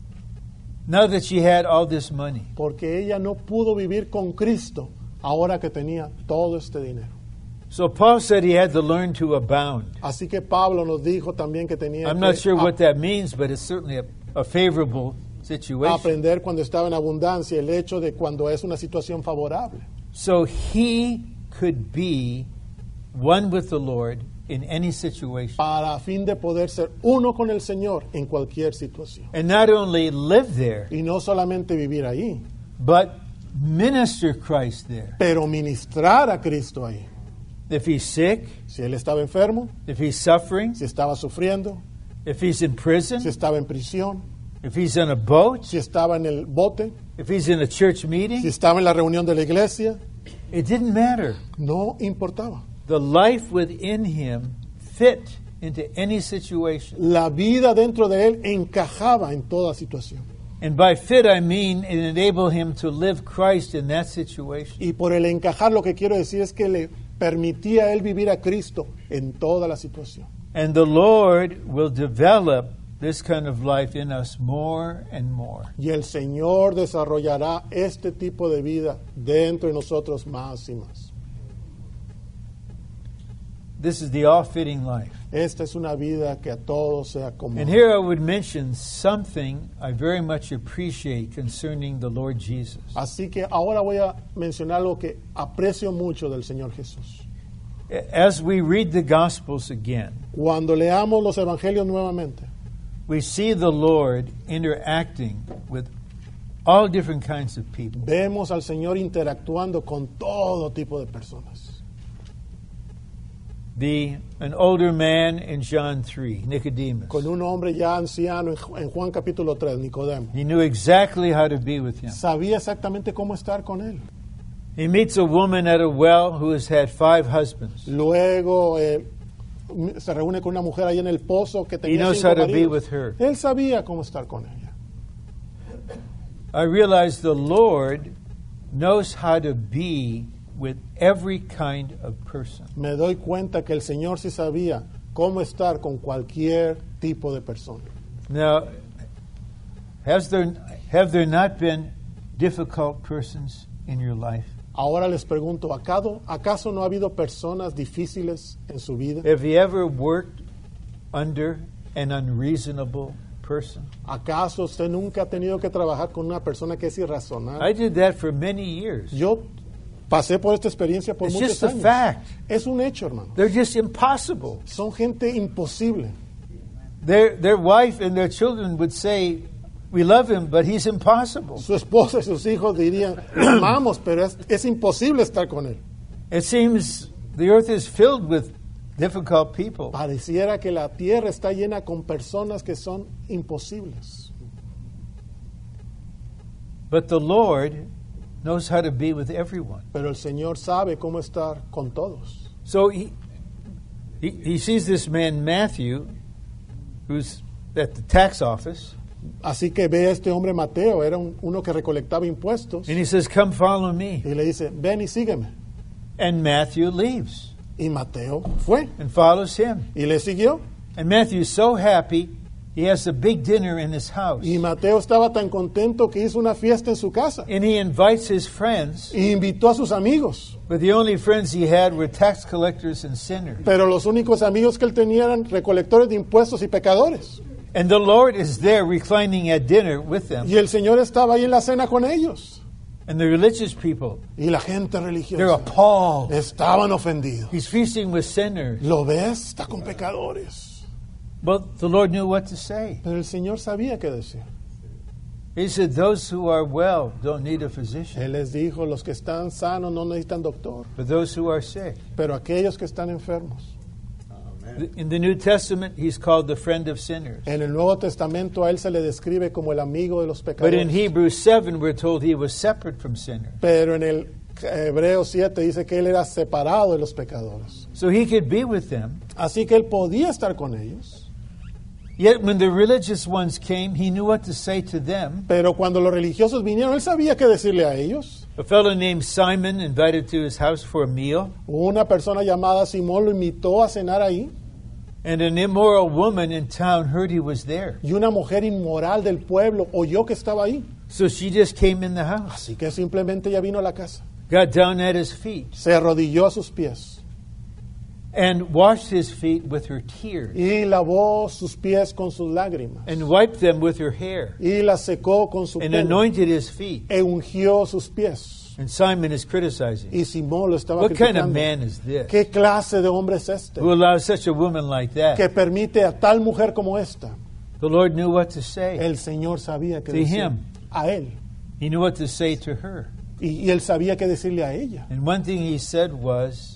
now that she had all this money. Porque ella no pudo vivir con Cristo ahora que tenía todo este dinero. So Paul said he had to learn to abound. Así que Pablo nos dijo también que tenía I'm que not sure a- what that means, but it's certainly a, a favorable situation. aprender cuando estaba en abundancia, el hecho de cuando es una situación favorable. So he could be one with the Lord in any situation. Para a fin de poder ser uno con el Señor en cualquier situación. And not only live there, Y no solamente vivir ahí, but minister Christ there. pero ministrar a Cristo ahí. If he's sick, Si él estaba enfermo, if he's suffering, si estaba sufriendo, if he's in si prison, estaba en prisión, if he's on a boat, si estaba en el bote, if he's in a church si meeting, estaba en la reunión de la iglesia, it didn't matter. no importaba. The life within him fit into any situation. La vida dentro de él encajaba en toda situación. And by fit, I mean it enabled him to live Christ in that situation. Y por el encajar lo que quiero decir es que le permitía a él vivir a Cristo en toda la situación. And the Lord will develop this kind of life in us more and more. Y el Señor desarrollará este tipo de vida dentro de nosotros más y más. This is the all-fitting life. Esta es una vida que a todos se acomoda. And here I would mention something I very much appreciate concerning the Lord Jesus. Así que ahora voy a mencionar algo que aprecio mucho del Señor Jesús. As we read the Gospels again, Cuando leamos los evangelios nuevamente, we see the Lord interacting with all different kinds of people. vemos al Señor interactuando con todo tipo de personas. The an older man in John three, Nicodemus. Con un hombre ya anciano en Ju- en Juan capítulo tres, Nicodemo. He knew exactly how to be with him. Sabía exactamente cómo estar con él. He meets a woman at a well who has had five husbands. Luego eh, se reúne con una mujer ahí en el pozo que He tenía knows cinco how to be maridos. with her. Él sabía cómo estar con ella. I realize the Lord knows how to be with every kind of person. Me doy cuenta que el Señor sí sabía cómo estar con cualquier tipo de persona. Now, has there have there not been difficult persons in your life? Ahora les pregunto, ¿acaso, ¿acaso no ha habido personas difíciles en su vida? Have you ever worked under an unreasonable person? ¿Acaso usted nunca ha tenido que trabajar con una persona que es irrazonable? I did that for many years. Yo pasé por esta experiencia por It's muchos just a años. fact. Es un hecho, hermano. They're just impossible. Son gente imposible. Their their wife and their children would say, "We love him, but he's impossible." Su esposa y sus hijos dirían, lo amamos, pero es, es imposible estar con él. It seems the earth is filled with difficult people. Pareciera que la tierra está llena con personas que son imposibles. But the Lord knows how to be with everyone. Pero el Señor sabe cómo estar con todos. So he, he, he sees this man, Matthew, who's at the tax office, Así que ve a este hombre Mateo, era un- uno que recolectaba impuestos, and he says, "Come follow me." y le dice, ven y sígueme. And Matthew leaves Y Mateo fue and follows him. y le siguió. And Matthew's so happy, he has a big dinner in his house. Y Mateo estaba tan contento que hizo una fiesta en su casa And he invites his friends, y invitó a sus amigos. but the only friends he had were tax collectors and sinners. Pero los únicos amigos que él tenía eran recolectores de impuestos y pecadores. And the Lord is there reclining at dinner with them. Y el Señor estaba ahí en la cena con ellos. And the religious people, Y la gente they're religiosa appalled. estaban ofendidos. He's feasting with sinners. ¿Lo ves? Está con pecadores. But the Lord knew what to say. Pero el Señor sabía qué decir. He said, "Those who are well don't need a physician, Él les dijo, los que están sanos no necesitan doctor, but those who are sick." pero aquellos que están enfermos. In the New Testament, he's called the friend of sinners. En el Nuevo Testamento a él se le describe como el amigo de los But in pecadores. Hebrews seven, we're told he was separate from sinners. Pero en el Hebreo siete dice que él era separado de los pecadores. So he could be with them. Así que él podía estar con ellos. Yet when the religious ones came, he knew what to say to them. Pero cuando los religiosos vinieron, él sabía qué decirle a ellos. A fellow named Simon invited to his house for a meal, Una persona llamada Simón lo invitó a cenar ahí. and an immoral woman in town heard he was there. Y una mujer inmoral del pueblo oyó que estaba ahí. So she just came in the house, Así que simplemente ella vino a la casa. got down at his feet, Se arrodilló a sus pies. and washed his feet with her tears, Y lavó sus pies con sus lágrimas. and wiped them with her hair, Y las secó con su and pelo. anointed his feet. E ungió sus pies. And Simon is criticizing. Y Simón lo estaba What kind of criticando. man is this? ¿Qué clase de hombre es este? Who allows such a woman like that? Que permite a tal mujer como esta. The Lord knew what to say. El Señor sabía que To decir him. a él. He knew what to say to her. Y, y él sabía qué decirle a ella. And one thing he said was,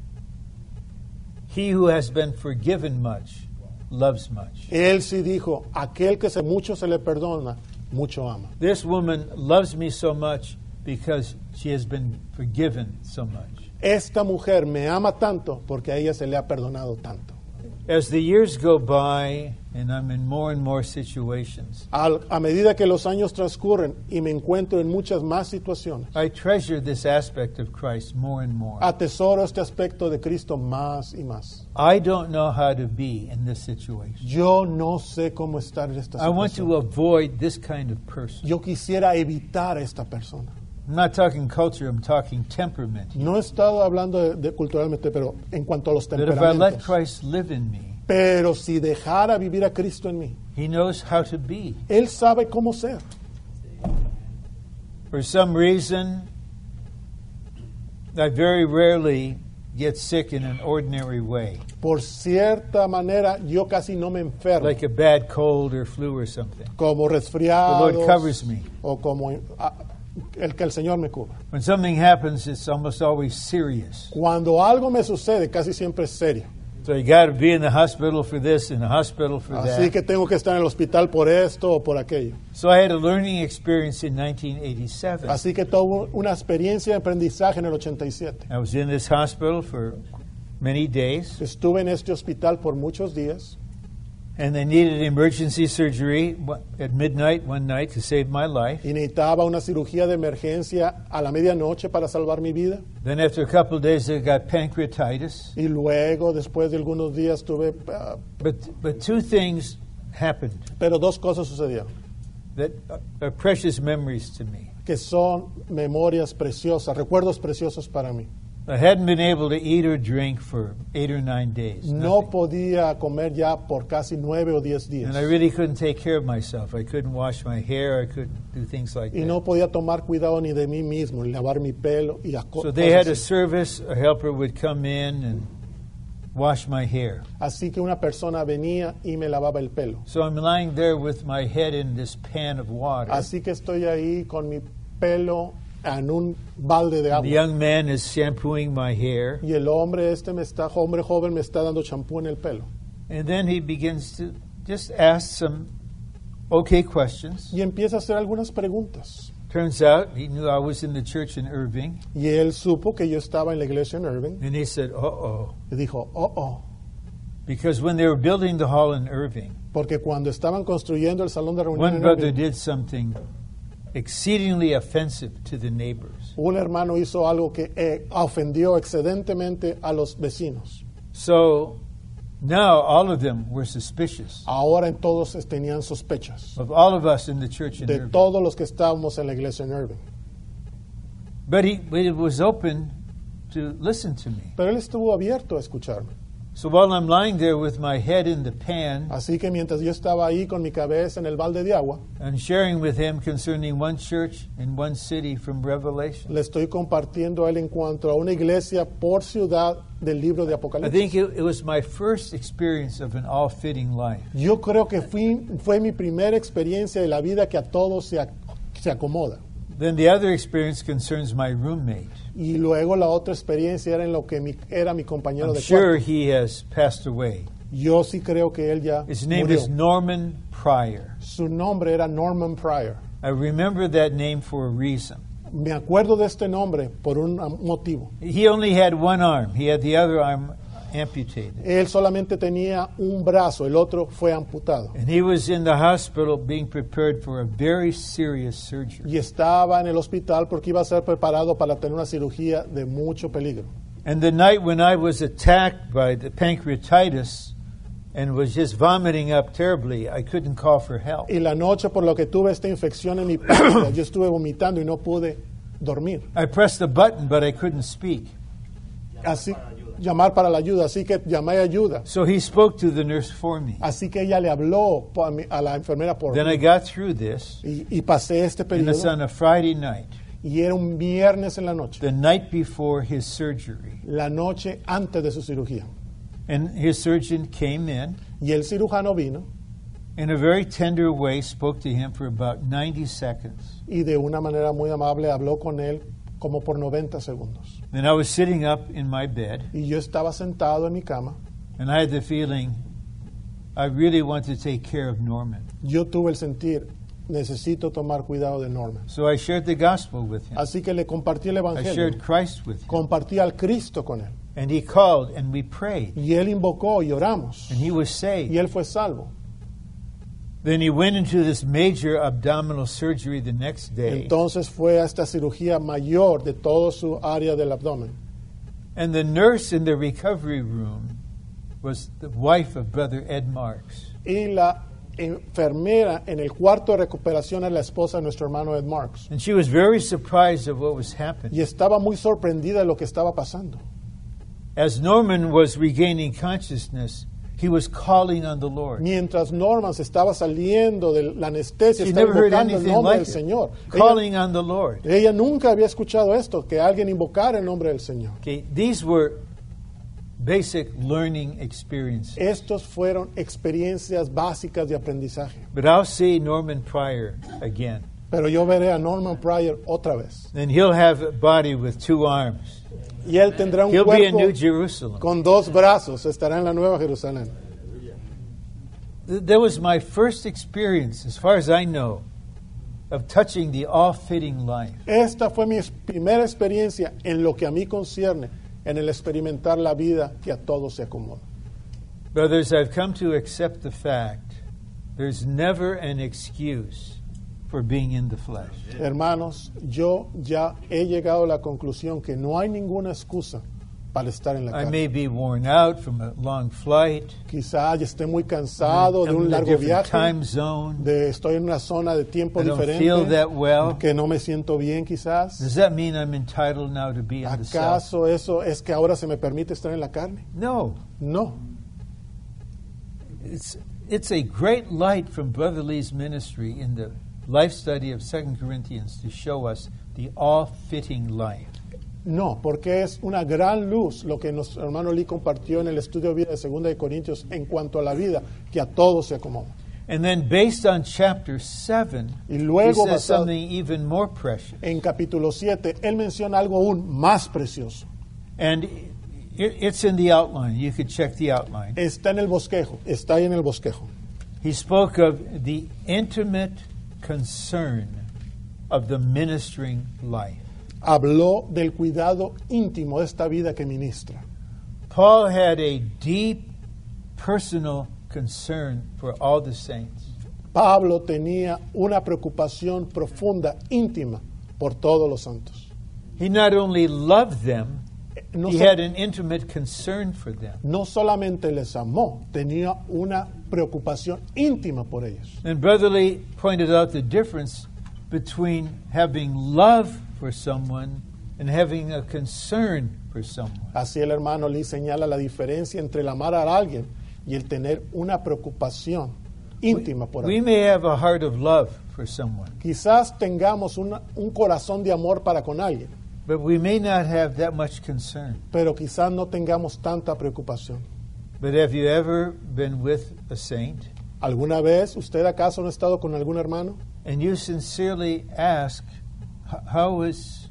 "He who has been forgiven much loves much." Él sí dijo, aquel que se mucho se le perdona, mucho ama. This woman loves me so much because she has been forgiven so much. Esta mujer me ama tanto porque a ella se le ha perdonado tanto. As the years go by and I'm in more and more situations, Al, a medida que los años transcurren y me encuentro en muchas más situaciones, I treasure this aspect of Christ more and more. atesoro este aspecto de Cristo más y más. I don't know how to be in this situation. Yo no sé cómo estar en esta I want situación. to avoid this kind of person. Yo quisiera evitar a esta persona. I'm not talking culture, I'm talking temperament. No he estado hablando de, de culturalmente, pero en cuanto a los That if I let temperamentos. Christ live in me, Pero si dejara vivir a Cristo en mí, He knows how to be. Él sabe cómo ser. For some reason, I very rarely get sick in an ordinary way, Por cierta manera, yo casi no me enfermo, like a bad cold or flu or something. como resfriados The Lord covers me. o como ah, el que el Señor me cubra. When something happens, it's almost always serious. Cuando algo me sucede, casi siempre es serio. So you got to be in the hospital for this and the hospital for Así that. que tengo que estar en el hospital por esto o por aquello. So I had a learning experience in nineteen eighty-seven. Así que tuve una experiencia de aprendizaje en el ochenta y siete. I was in this hospital for many days, Estuve en este hospital por muchos días and they needed emergency surgery wa- at midnight one night to save my life. y necesitaba una cirugía de emergencia a la medianoche para salvar mi vida. Then after a couple of days, I got pancreatitis. Y luego, después de algunos días, tuve... ah, But but two things happened pero dos cosas sucedieron, that are precious memories to me. que son memorias preciosas, recuerdos preciosos para mí. I hadn't been able to eat or drink for eight or nine days. No nothing. podía comer ya por casi nueve o diez días. And I really couldn't take care of myself. I couldn't wash my hair. I couldn't do things like Y no that. podía tomar cuidado ni de mí mismo, ni lavar mi pelo y a co- So they had a cosas así. service. A helper would come in and wash my hair. Así que una persona venía y me lavaba el pelo. So I'm lying there with my head in this pan of water. Así que estoy ahí con mi pelo en un balde de The agua. young man is shampooing my hair. Y el hombre este me está, hombre joven me está dando champú en el pelo. And then he begins to just ask some okay questions. Y empieza a hacer algunas preguntas. Turns out he knew I was in the church in Irving. Y él supo que yo estaba en la iglesia en Irving. And he said, uh-oh. Y dijo, oh, oh. Because when they were building the hall in Irving, Porque cuando estaban construyendo el salón de reunión one en brother Irving, did something exceedingly offensive to the neighbors. un hermano hizo algo que eh, ofendió excedentemente a los vecinos. So now all of them were suspicious Ahora en todos tenían sospechas of all of us in the church in de Irving. todos los que estábamos en la iglesia en Irving. But he, but he was open to listen to me. Pero él estuvo abierto a escucharme. So while I'm lying there with my head in the pan Así que mientras yo estaba ahí con mi cabeza en el balde de agua, and sharing with him concerning one church in one city from Revelation, le estoy compartiendo a él en cuanto a una iglesia por ciudad del libro de I Apocalipsis. think it, it was my first experience of an all-fitting life. Yo creo que fui, fue mi primera experiencia de la vida que a todos se, ac- se acomoda. Then the other experience concerns my roommate. Y luego la otra experiencia era en lo que mi, era mi compañero I'm de sure cuarto. he has passed away. Yo sí creo que él ya His name murió. is Norman Pryor. Su nombre era Norman Pryor. I remember that name for a reason. Me acuerdo de este nombre por un um, motivo. He only had one arm. He had the other arm amputated. Él solamente tenía un brazo, el otro fue amputado. And he was in the hospital being prepared for a very serious surgery. Y estaba en el hospital porque iba a ser preparado para tener una cirugía de mucho peligro. And the night when I was attacked by the pancreatitis and was just vomiting up terribly, I couldn't call for help. Y la noche por lo que tuve esta infección en mi páncreas, yo estuve vomitando y no pude dormir. I pressed the button, but I couldn't speak. Así, llamar para la ayuda, así que llamé ayuda. So he spoke to the nurse for me. Así que ella le habló a, mi- a la enfermera por Then mí. I got through this, Y, y pasé este and it's periodo. on a Friday night, Y era un viernes en la noche, the night before his surgery. la noche antes de su cirugía. And his surgeon came in, Y el cirujano vino in a very tender way, spoke to him for about ninety seconds. y de una manera muy amable habló con él como por noventa segundos. Then I was sitting up in my bed, Y yo estaba sentado en mi cama. and I had the feeling I really want to take care of Norman. Yo tuve el sentir, necesito tomar cuidado de Norman. So I shared the gospel with him. Así que le compartí el I Evangelio. shared Christ with him. Compartí al Cristo con él. And he called and we prayed. Y él invocó y oramos. And he was saved. Y él fue salvo. Then he went into this major abdominal surgery the next day. Entonces fue a esta cirugía mayor de todo su área del abdomen. And the nurse in the recovery room was the wife of Brother Ed Marks. Y la enfermera en el cuarto de recuperación es la esposa de nuestro hermano Ed Marks. And she was very surprised at what was happening. Y estaba muy sorprendida de lo que estaba pasando. As Norman was regaining consciousness, he was calling on the Lord. Mientras Norman se estaba saliendo de la anestesia, She estaba never heard invocando el anything nombre like del it. Señor. Calling on the Lord. Ella, ella nunca había escuchado esto, que alguien invocara el nombre del Señor. Okay, these were basic learning experiences. Estos fueron experiencias básicas de aprendizaje. But I'll see Norman Pryor again. Pero yo veré a Norman Pryor otra vez. And he'll have a body with two arms. Y él tendrá un He'll be in New cuerpo Jerusalem. con dos brazos. Estará en la Nueva Jerusalén. Th- That was my first experience, as far as I know, of touching the all-fitting life. Esta fue mi es- primera experiencia en lo que a mí concierne, en el experimentar la vida que a todos se acomoda. Brothers, I've come to accept the fact there's never an excuse for being in the flesh. Hermanos, yo ya he llegado a la conclusión que no hay ninguna excusa para estar en la I carne. may be worn out from a long flight, Quizá ya esté muy cansado de I'm un in a largo different viaje, time zone. de estoy en una zona de tiempo I don't feel diferente, that well. que no me siento bien quizás. Does that mean I'm entitled now to be in the self? ¿Acaso eso es que ahora se me permite estar en la carne? No. No. It's, it's a great light from Brother Lee's ministry in the life study of Second Corinthians to show us the all-fitting life. No, porque es una gran luz lo que nuestro hermano Lee compartió en el estudio de vida de Segunda de Corintios en cuanto a la vida, que a todos se acomoda. And then based on chapter seven, Y he luego, says basado something even more precious. en capítulo siete, él menciona algo aún más precioso. And it, it's in the outline. You could check the outline. Está en el bosquejo, está ahí en el bosquejo. He spoke of the intimate concern of the ministering life. Habló del cuidado íntimo de esta vida que ministra. Paul had a deep personal concern for all the saints. Pablo tenía una preocupación profunda, íntima, por todos los santos. He not only loved them, No, he so- had an intimate concern for them. no solamente les amó, tenía una preocupación íntima por ellos. And Brother Lee pointed out the difference between having love for someone and having a concern for someone. Así el hermano Lee señala la diferencia entre el amar a alguien y el tener una preocupación íntima por We alguien. may have a heart of love for someone, Quizás tengamos una- un corazón de amor para con alguien, but we may not have that much concern. pero quizás no tengamos tanta preocupación. But have you ever been with a saint ¿Alguna vez usted acaso no ha estado con algún hermano and you sincerely ask, "H- how is,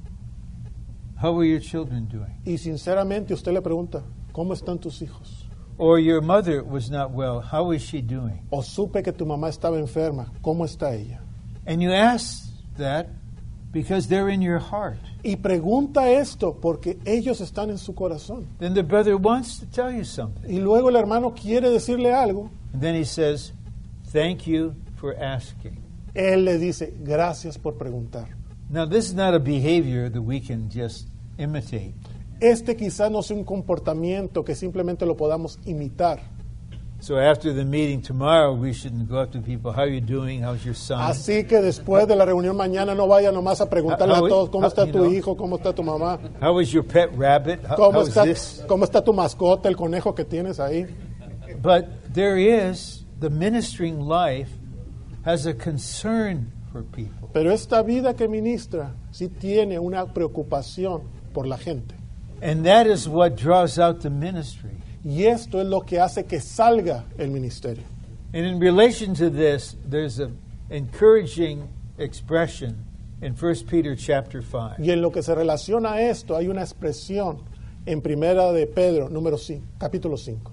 how are your children doing? y sinceramente usted le pregunta, ¿cómo están tus hijos? Or your mother was not well, how is she doing?" O supe que tu mamá estaba enferma, ¿cómo está ella? And you ask that because they're in your heart. Y pregunta esto porque ellos están en su corazón. Then the brother wants to tell you something. Y luego el hermano quiere decirle algo. And then he says, "Thank you for asking." Él le dice, gracias por preguntar. Now, this is not a behavior that we can just imitate. Este quizás no sea un comportamiento que simplemente lo podamos imitar. So after the meeting tomorrow, we shouldn't go up to people, "How are you doing? How's your son?" Así que después de la reunión mañana no vaya nomás a preguntarle a How- todos cómo how- está you tu know. hijo, cómo está tu mamá, "How is your pet rabbit? How, cómo how's está, this?" cómo está tu mascota, el conejo que tienes ahí. But there is, the ministering life has a concern for people. Pero esta vida que ministra sí tiene una preocupación por la gente. And that is what draws out the ministry. Y esto es lo que hace que salga el ministerio. And in relation to this, there's an encouraging expression in First Peter chapter five. Y en lo que se relaciona a esto hay una expresión en Primera de Pedro, número cinco, capítulo cinco.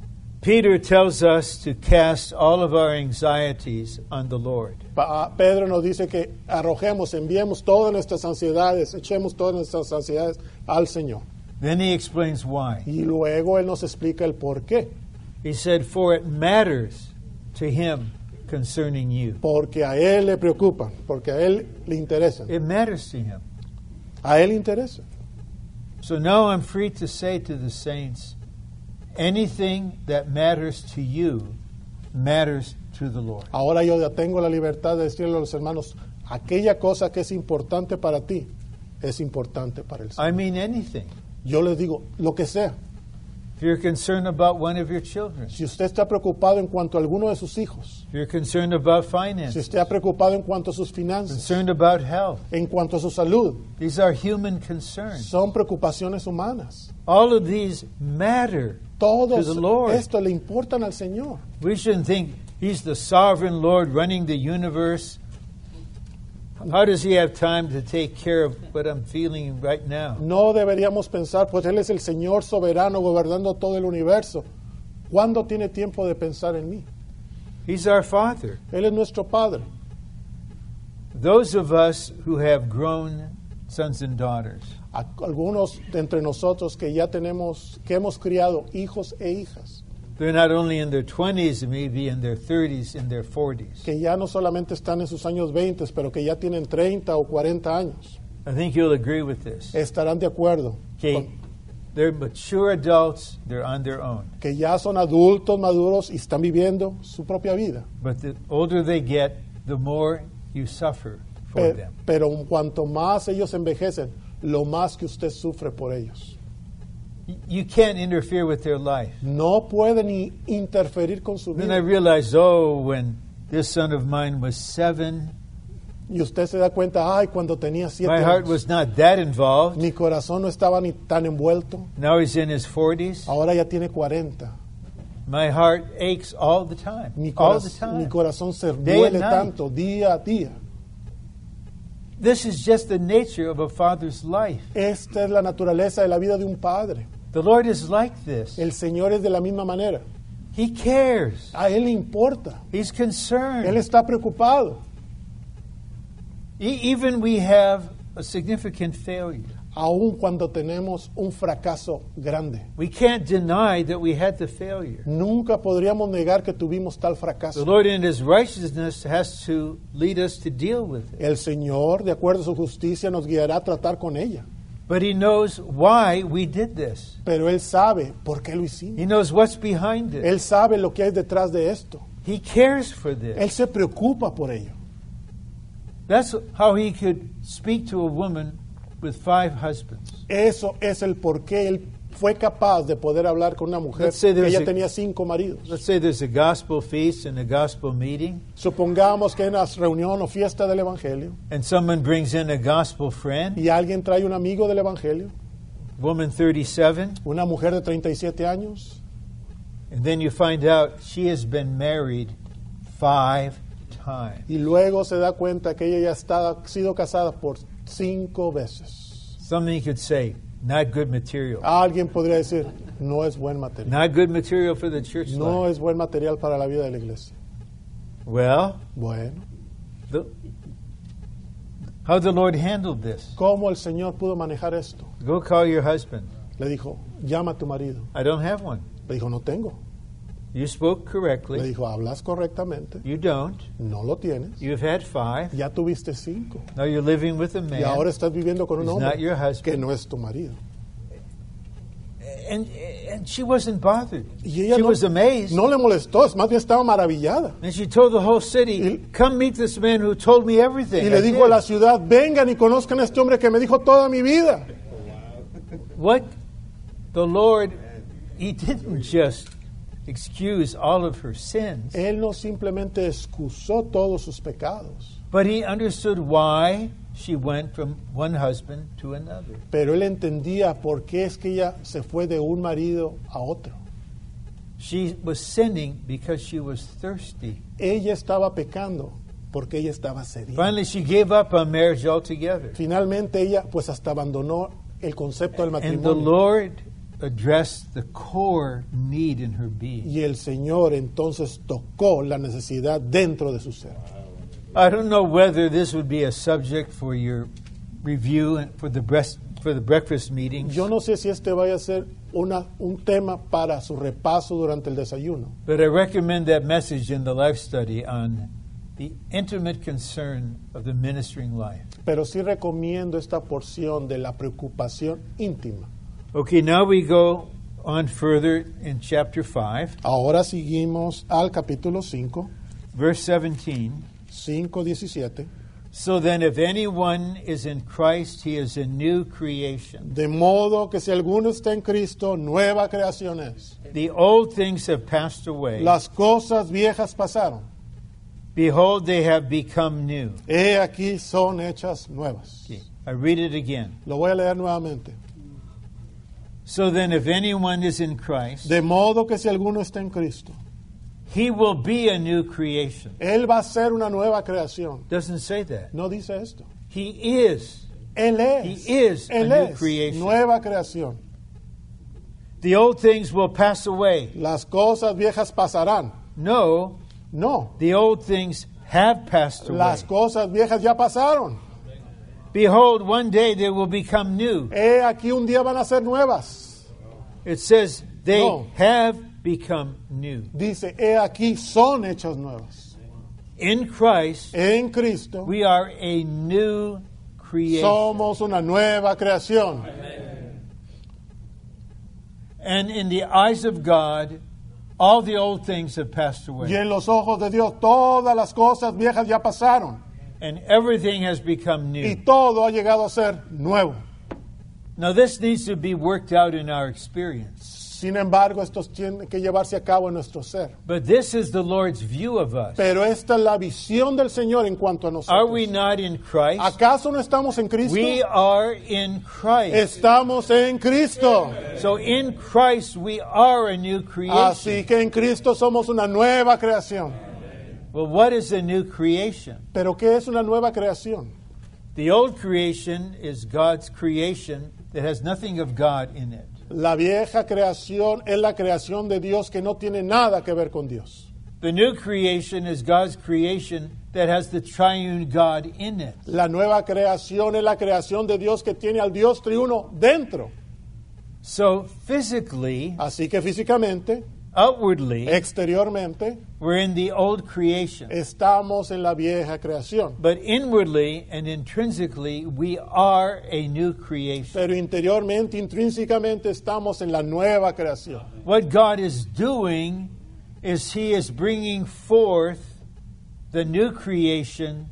Peter tells us to cast all of our anxieties on the Lord. Pa- Pedro nos dice que arrojemos, enviemos todas nuestras ansiedades, echemos todas nuestras ansiedades al Señor. Then he explains why. Y luego Él nos explica el por qué. He said, "For it matters to him concerning you." Porque a Él le preocupa, porque a Él le interesa. It matters to him. A Él le interesa. So now I'm free to say to the saints, anything that matters to you matters to the Lord. Ahora yo ya tengo la libertad de decirle a los hermanos, aquella cosa que es importante para ti, es importante para el Señor. I mean anything. Yo les digo, lo que sea. If you're concerned about one of your children, Si usted está preocupado en cuanto a alguno de sus hijos, if you're concerned about si finance, está preocupado en cuanto a sus finanzas, concerned about health, en cuanto a su salud, these are human concerns. son preocupaciones humanas. All of these matter to Todos the Lord. esto le importan al Señor. We shouldn't think he's the sovereign Lord running the universe. How does he have time to take care of what I'm feeling right now? No deberíamos pensar, pues Él es el Señor soberano gobernando todo el universo. ¿Cuándo tiene tiempo de pensar en mí? He's our Father. Él es nuestro Padre. Those of us who have grown sons and daughters, A- Algunos de entre nosotros que ya tenemos, que hemos criado hijos e hijas, they're not only in their twenties, maybe in their thirties, in their forties. que ya no solamente están en sus años veinte, pero que ya tienen treinta o cuarenta años, I think you'll agree with this. estarán de acuerdo Okay, con- they're mature adults, they're on their own. que ya son adultos maduros y están viviendo su propia vida. But the older they get, the more you suffer for Pe- them. pero cuanto más ellos envejecen, lo más que usted sufre por ellos. Y- You can't interfere with their life. No puede ni interferir con su Then I vida. realized, oh, when this son of mine was seven, Y usted se da cuenta, ay, cuando tenía siete my heart años, was not that involved. mi corazón no estaba ni tan envuelto. Now he's in his forties. Ahora ya tiene cuarenta. My heart aches all the time. Mi, All the coraz- mi time. corazón se Day and duele night. tanto día a día. This is just the nature of a father's life. Esta es la naturaleza de la vida de un padre. The Lord is like this. El Señor es de la misma manera. He cares. A Él le importa. He's Él concerned. está preocupado. E- Even we have a significant failure. Aun cuando tenemos un fracaso grande. We can't deny that we had the failure. Nunca podríamos negar que tuvimos tal The fracaso. Lord in His righteousness has to lead us to deal with it. El Señor, de acuerdo a su justicia, nos guiará a tratar con ella. But He knows why we did this. Pero Él sabe por qué lo hicimos. He knows what's behind it. Él sabe lo que hay detrás de esto. He cares for Él this. se preocupa por ello. That's how He could speak to a woman with five husbands. Eso es el por qué Él fue capaz de poder hablar con una mujer Let's say que there's ella a- tenía cinco maridos. Let's say there's a gospel feast and a gospel meeting, Supongamos que hay una reunión o fiesta del Evangelio and someone brings in a gospel friend, y alguien trae un amigo del Evangelio, woman thirty-seven, una mujer de treinta y siete años, and then you find out she has been married five times. y luego se da cuenta que ella ya está, ha sido casada por cinco veces. Something could say, not good material. Alguien podría decir, no es buen material. Not good material for the church No life. es buen material para la vida de la iglesia. Well, Bueno, the, how the Lord handled this. ¿cómo el Señor pudo manejar esto? Go call your husband. Le dijo, llama a tu marido. I don't have one. Le dijo, no tengo. You spoke Le correctly. dijo, hablas correctamente, You don't. no lo tienes. You've had five. Ya tuviste cinco. Now you're living with a Y ahora man. estás viviendo con un He's not hombre your que husband. no es tu marido. And, and she wasn't bothered. Y ella She no, was amazed. no le molestó, es más bien estaba maravillada. And she told the whole city, Y- come meet this man who told me everything. Y le I dijo a did. la ciudad, vengan y conozcan a este hombre que me dijo toda mi vida. What the Lord, He didn't just excuse all of her sins, Él no simplemente excusó todos sus pecados, but He understood why she went from one husband to another. pero él entendía por qué es que ella se fue de un marido a otro. She was sinning because she was thirsty. Ella estaba pecando porque ella estaba sedienta. Finally, she gave up on marriage altogether. Finalmente ella pues hasta abandonó el concepto del And the matrimonio. Lord addressed the core need in her being. Y el Señor entonces tocó la necesidad dentro de su ser. I don't know whether this would be a subject for your review and for the breast, for the breakfast meetings. Yo no sé si este vaya a ser una, un tema para su repaso durante el desayuno. But I recommend that message in the life study on the intimate concern of the ministering life. Pero sí recomiendo esta porción de la preocupación íntima. Okay, now we go on further in chapter five, Ahora seguimos al capítulo cinco, verse seventeen. cinco diecisiete. So then, if anyone is in Christ, he is a new creation. De modo que si alguno está en Cristo, nueva creación es. The old things have passed away. Las cosas viejas pasaron. Behold, they have become new. He aquí son hechas nuevas. Okay, I read it again. Lo voy a leer nuevamente. So then, if anyone is in Christ, De modo que si alguno está en Cristo, he will be a new creation. Él va a ser una nueva creación. Doesn't say that. No dice esto. He is. Él es. He is a Él new es creation. nueva creación. The old things will pass away. Las cosas viejas pasarán. No, No. the old things have passed away. Las cosas viejas ya pasaron. Behold, one day they will become new. He aquí un día van a ser nuevas. It says they No. have become new. Dice, he aquí son hechas nuevas. In Christ, En Cristo we are a new creation. somos una nueva creación. And in the eyes of God, all the old things have passed Y away. en los ojos de Dios todas las cosas viejas ya pasaron. And everything has become Y new. todo ha llegado a ser nuevo. Now, this needs to be worked out in our experience. Sin embargo, esto tiene que llevarse a cabo en nuestro ser. But this is the Lord's view of us. Pero esta es la visión del Señor en cuanto a Are we nosotros. not in Christ? ¿Acaso no estamos en Cristo? We are in Christ. Estamos en Cristo. So in Christ we are a new creation. Así que en Cristo somos una nueva creación. Well, what is a new creation? ¿Pero qué es una nueva creación? The old creation is God's creation that has nothing of God in it. La vieja creación es la creación de Dios que no tiene nada que ver con Dios. The new creation is God's creation that has the triune God in it. La nueva creación es la creación de Dios que tiene al Dios triuno dentro. So physically, Así que físicamente, outwardly, exteriormente, we're in the old creation. estamos en la vieja creación. But inwardly and intrinsically, we are a new creation. Pero interiormente, intrínsecamente, estamos en la nueva creación. What God is doing is He is bringing forth the new creation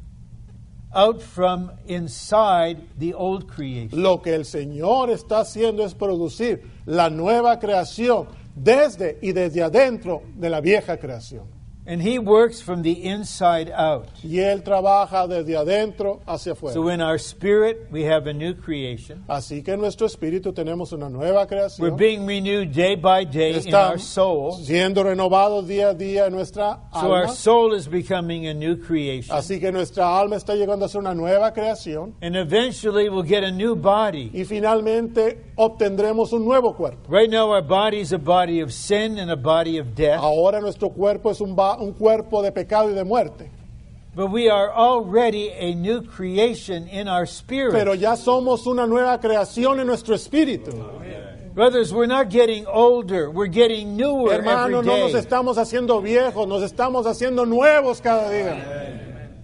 out from inside the old creation. Lo que el Señor está haciendo es producir la nueva creación desde y desde adentro de la vieja creación. And He works from the inside out. Y Él trabaja desde adentro hacia afuera. So in our spirit, we have a new creation. Así que en nuestro espíritu tenemos una nueva We're creación. being renewed day by day in our Estamos soul. siendo renovados día a día en nuestra So our alma. soul is becoming a new creation. Así que nuestra alma está llegando a ser una nueva creación. And eventually we'll get a new body. Y finalmente obtendremos un nuevo cuerpo. Right now our body is a body of sin and a body of death. Ahora nuestro cuerpo es un, ba- un cuerpo de pecado y de muerte. But we are already a new creation in our spirit. Pero ya somos una nueva creación en nuestro espíritu. Brothers, we're not getting older. We're getting newer every Hermano, no nos day. estamos haciendo viejos, nos estamos haciendo nuevos cada día.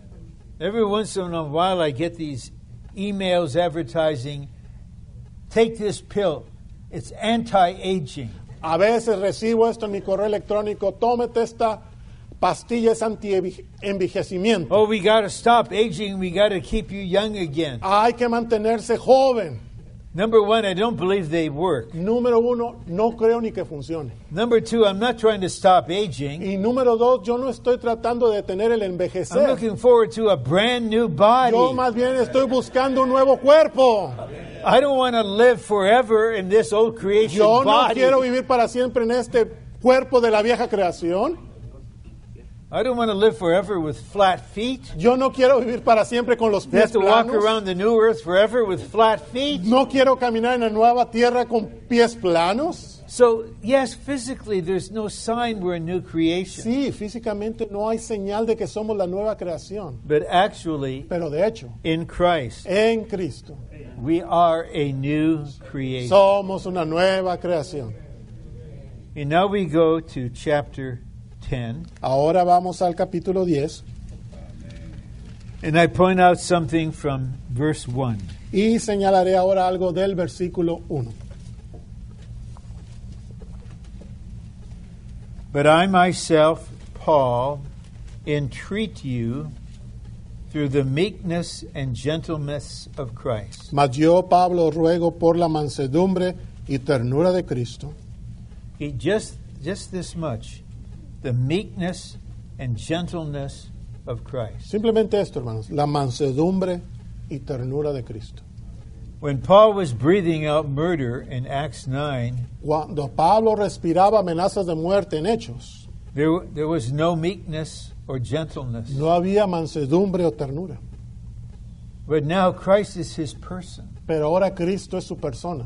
Every once in a while I get these emails advertising, take this pill. It's anti-aging. A veces recibo esto en mi correo electrónico, tómete esta pastilla, es anti-envejecimiento. Oh, we got to stop aging. We got to keep you young again. Hay que mantenerse joven. Number one, I don't believe they work. Número uno, no creo ni que funcione. Number two, I'm not trying to stop aging. Y número dos, yo no estoy tratando de detener el I'm envejecer. looking forward to a brand new body. Yo más bien estoy buscando un nuevo cuerpo. I don't want to live forever in this old creation Yo no body. quiero vivir para siempre en este cuerpo de la vieja creación. I don't want to live forever with flat feet. Yo no quiero vivir para siempre con los You have pies to walk planos. around the new earth forever with flat feet. No quiero caminar en la nueva tierra con pies planos. So, yes, physically there's no sign we're a new creation. Sí, físicamente no hay señal de que somos la nueva creación. But actually, Pero de hecho, in Christ, en Cristo we are a new creation. somos una nueva creación. And now we go to chapter ten. Ahora vamos al capítulo diez And I point out something from verse one. y señalaré ahora algo del versículo uno. But I myself, Paul, entreat you through the meekness and gentleness of Christ. Mas yo, Pablo, ruego por la mansedumbre y ternura de Cristo. He just, just this much, the meekness and gentleness of Christ. Simplemente esto, hermanos, la mansedumbre y ternura de Cristo. When Paul was breathing out murder in Acts nine, Cuando Pablo respiraba amenazas de muerte en Hechos, there, there was no meekness or gentleness. no había mansedumbre o ternura. But now Christ is his person. Pero ahora Cristo es su persona.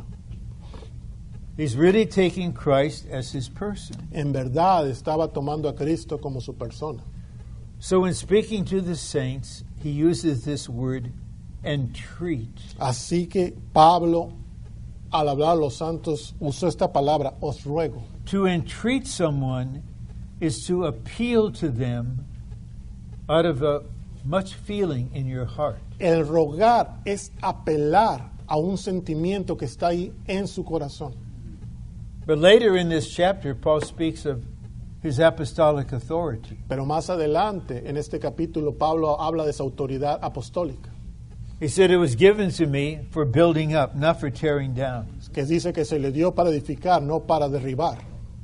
He's really taking Christ as his person. En verdad estaba tomando a Cristo como su persona. So when speaking to the saints, he uses this word, entreat. Así que Pablo, al hablar a los santos, usó esta palabra, os ruego. To entreat someone is to appeal to them out of a much feeling in your heart. El rogar es apelar a un sentimiento que está ahí en su corazón. But later in this chapter, Paul speaks of his apostolic authority. Pero más adelante, en este capítulo, Pablo habla de su autoridad apostólica, He said, it was given to me for building up, not for tearing down. que dice que se le dio para edificar, no para derribar.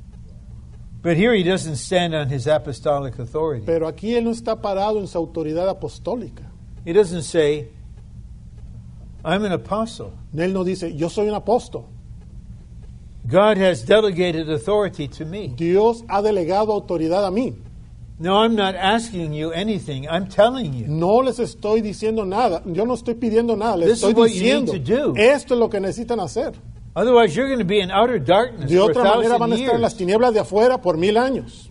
But here he doesn't stand on his apostolic authority. Pero aquí él no está parado en su autoridad apostólica. He doesn't say, I'm an apostle. Él no dice, yo soy un apóstol. God has delegated authority to me. Dios ha delegado autoridad a mí. No, I'm not asking you anything. I'm telling you. No les estoy diciendo nada. Yo no estoy pidiendo nada. Les This is estoy what you need diciendo, to do. esto es lo que necesitan hacer. Otherwise, you're going to be in outer darkness De for a otra manera van thousand a estar en las years. tinieblas de afuera por mil años.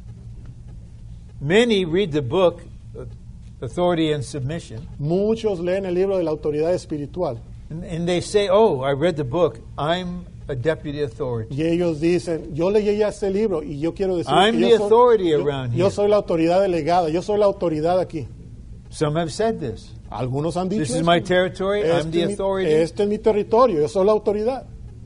Many read the book, uh, Authority and Submission, Muchos leen el libro de la autoridad espiritual and, and they say, oh, I read the book. I'm a deputy authority. y ellos dicen, yo leí ya este libro y yo quiero decir I'm que the yo soy, authority yo- around yo here. soy la autoridad delegada, yo soy la autoridad aquí. Some have said this. Algunos han dicho This is esto. my territory. I'm the es mi- authority. este es mi territorio, yo soy la autoridad.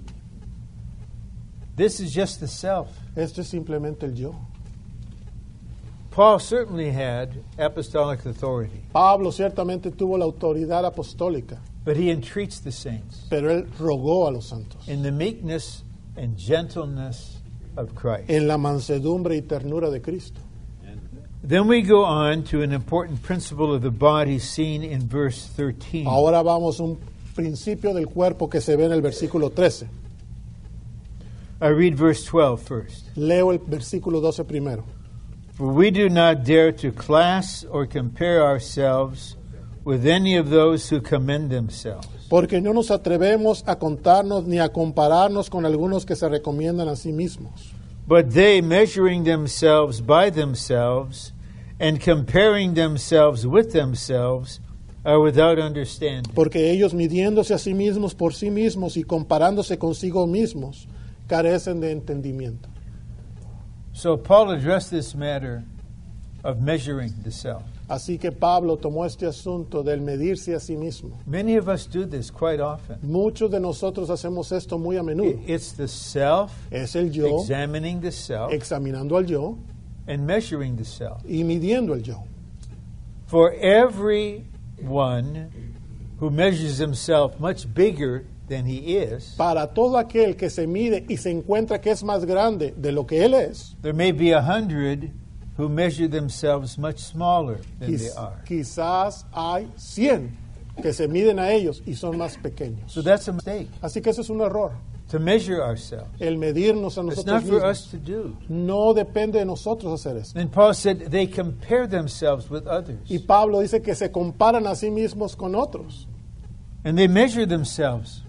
This is just the self. Esto es simplemente el yo. Paul certainly had apostolic authority, Pablo ciertamente tuvo la autoridad apostólica, but he entreats the saints pero él rogó a los santos in the meekness and gentleness of Christ. en la mansedumbre y ternura de Cristo. Then we go on to an important principle of the body seen in verse thirteen. Ahora vamos a un principio del cuerpo que se ve en el versículo trece. I read verse twelve first. Leo el versículo doce primero. For we do not dare to class or compare ourselves with any of those who commend themselves. Porque no nos atrevemos a contarnos ni a compararnos con algunos que se recomiendan a sí mismos. But they, measuring themselves by themselves and comparing themselves with themselves, are without understanding. Porque ellos midiéndose a sí mismos por sí mismos y comparándose consigo mismos, carecen de entendimiento. So Paul addressed this matter of measuring the self. Así que Pablo tomó este asunto del medirse a sí mismo. Many of us do this quite often. Muchos de nosotros hacemos esto muy a menudo. It's the self, Es el yo examining the self, examinando al yo and measuring the self. y midiendo el yo. For everyone who measures himself much bigger than he is, Para todo aquel que se mide y se encuentra que es más grande de lo que él es, there may be a hundred who measure themselves much smaller than they quiz- are. quizás hay cien que se miden a ellos y son más pequeños. So that's a mistake. Así que eso es un error. to measure ourselves. El medirnos a It's nosotros not for mismos. us to do. No depende de nosotros hacer eso. And Paul said they compare themselves with others. Y Pablo dice que se comparan a sí mismos con otros. And they measure themselves.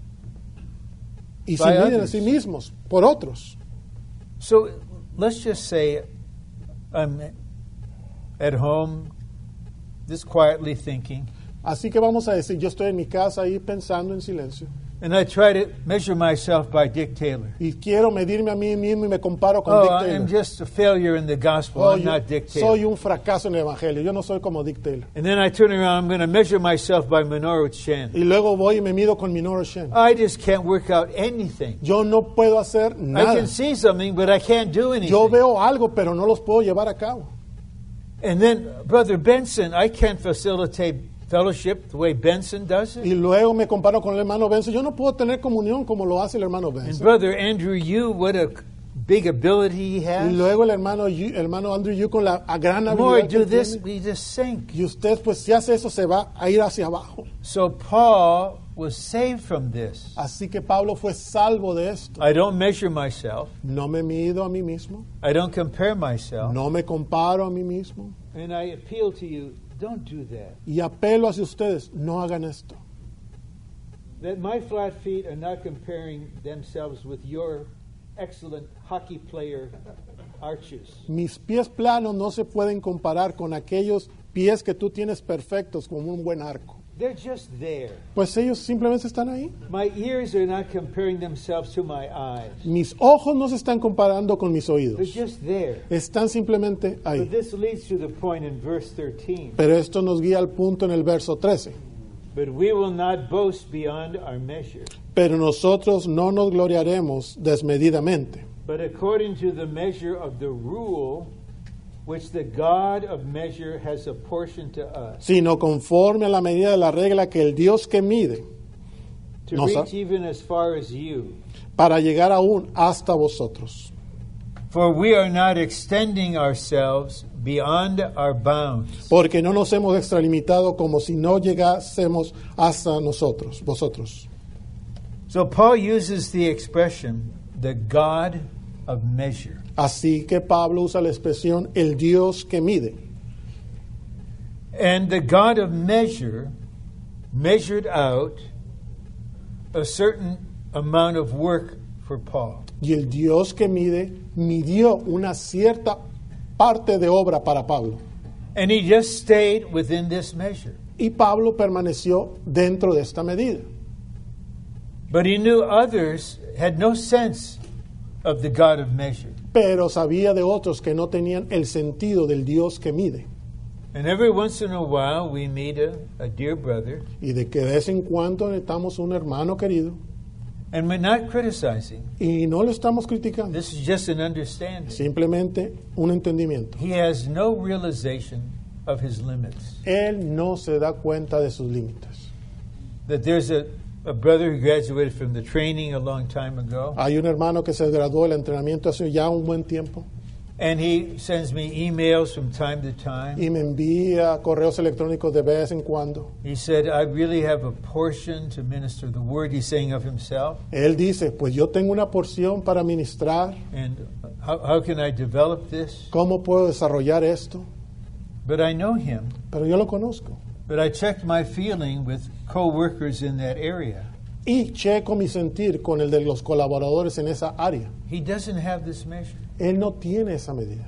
Y se By miden a others. sí mismos por otros. So let's just say I'm at home, just quietly thinking, Así que vamos a decir, yo estoy en mi casa ahí pensando en silencio. and I try to measure myself by Dick Taylor. Y quiero medirme a mí mismo y me comparo con Oh, Dick I am Taylor. just a failure in the gospel. Oh, I'm yo not Dick Taylor. soy un fracaso en el Evangelio. Yo no soy como Dick Taylor. And then I turn around, I'm going to measure myself by Minoru Chen. Y luego voy y me mido con Minoru Shen. I just can't work out anything. Yo no puedo hacer I nada. can see something, but I can't do anything. Yo veo algo, pero no los puedo llevar a cabo. And then, Brother Benson, I can't facilitate fellowship the way Benson does it. Y luego me comparo con el hermano Benson. Yo no puedo tener comunión como lo hace el hermano And Benson. Brother Andrew Yu, what a big ability he Y has. luego el hermano, Yu- hermano Andrew Yu con la a gran The more I habilidad do que this, tiene. we just sink. Y usted, pues, si hace eso, se va a ir hacia abajo. So Paul was saved from this. Así que Pablo fue salvo de esto. I don't measure myself. No me mido a mí mismo. I don't compare myself. No me comparo a mí mismo. And I appeal to you, don't do that. Y apelo hacia ustedes, no hagan esto. That my flat feet are not comparing themselves with your excellent hockey player arches. Mis pies planos no se pueden comparar con aquellos pies que tú tienes perfectos como un buen arco. They're just there. Pues ellos simplemente están ahí. My ears are not comparing themselves to my eyes. Mis ojos no se están comparando con mis They're oídos. just there. Están simplemente But ahí. this leads to the point in verse thirteen. Pero esto nos guía al punto en el verso trece. But we will not boast beyond our measure, Pero nosotros no nos gloriaremos desmedidamente, but according to the measure of the rule which the God of measure has apportioned to us, sino conforme a la medida de la regla que el Dios que mide, to No, sir. reach even as far as you. para llegar aún hasta vosotros. For we are not extending ourselves beyond our bounds, Porque no nos hemos extralimitado como si no llegásemos hasta nosotros, vosotros. So Paul uses the expression, the God of measure. Así que Pablo usa la expresión el Dios que mide. And the God of measure measured out a certain amount of work for Paul. Y el Dios que mide midió una cierta parte de obra para Pablo. And he just stayed within this measure. Y Pablo permaneció dentro de esta medida. But he knew others had no sense of the God of measure. Pero sabía de otros que no tenían el sentido del Dios que mide. And every once in a while we meet a, a dear brother, Y de que de vez en cuando necesitamos un hermano querido. and we're not criticizing. Y no lo estamos criticando. This is just an understanding. Simplemente un entendimiento. He has no realization of his limits. Él no se da cuenta de sus límites. That there's a, a brother who graduated from the training a long time ago, Hay un hermano que se graduó del entrenamiento hace ya un buen tiempo and he sends me emails from time to time. y me envía correos electrónicos de vez en cuando. He said, I really have a portion to minister the word. He's saying of himself. Él dice, pues yo tengo una porción para ministrar. And how, how can I develop this? ¿Cómo puedo desarrollar esto? But I know him. Pero yo lo conozco. But I checked my feeling with co-workers in that area. Y checo mi sentir con el de los colaboradores en esa área. He doesn't have this measure. Él no tiene esa medida.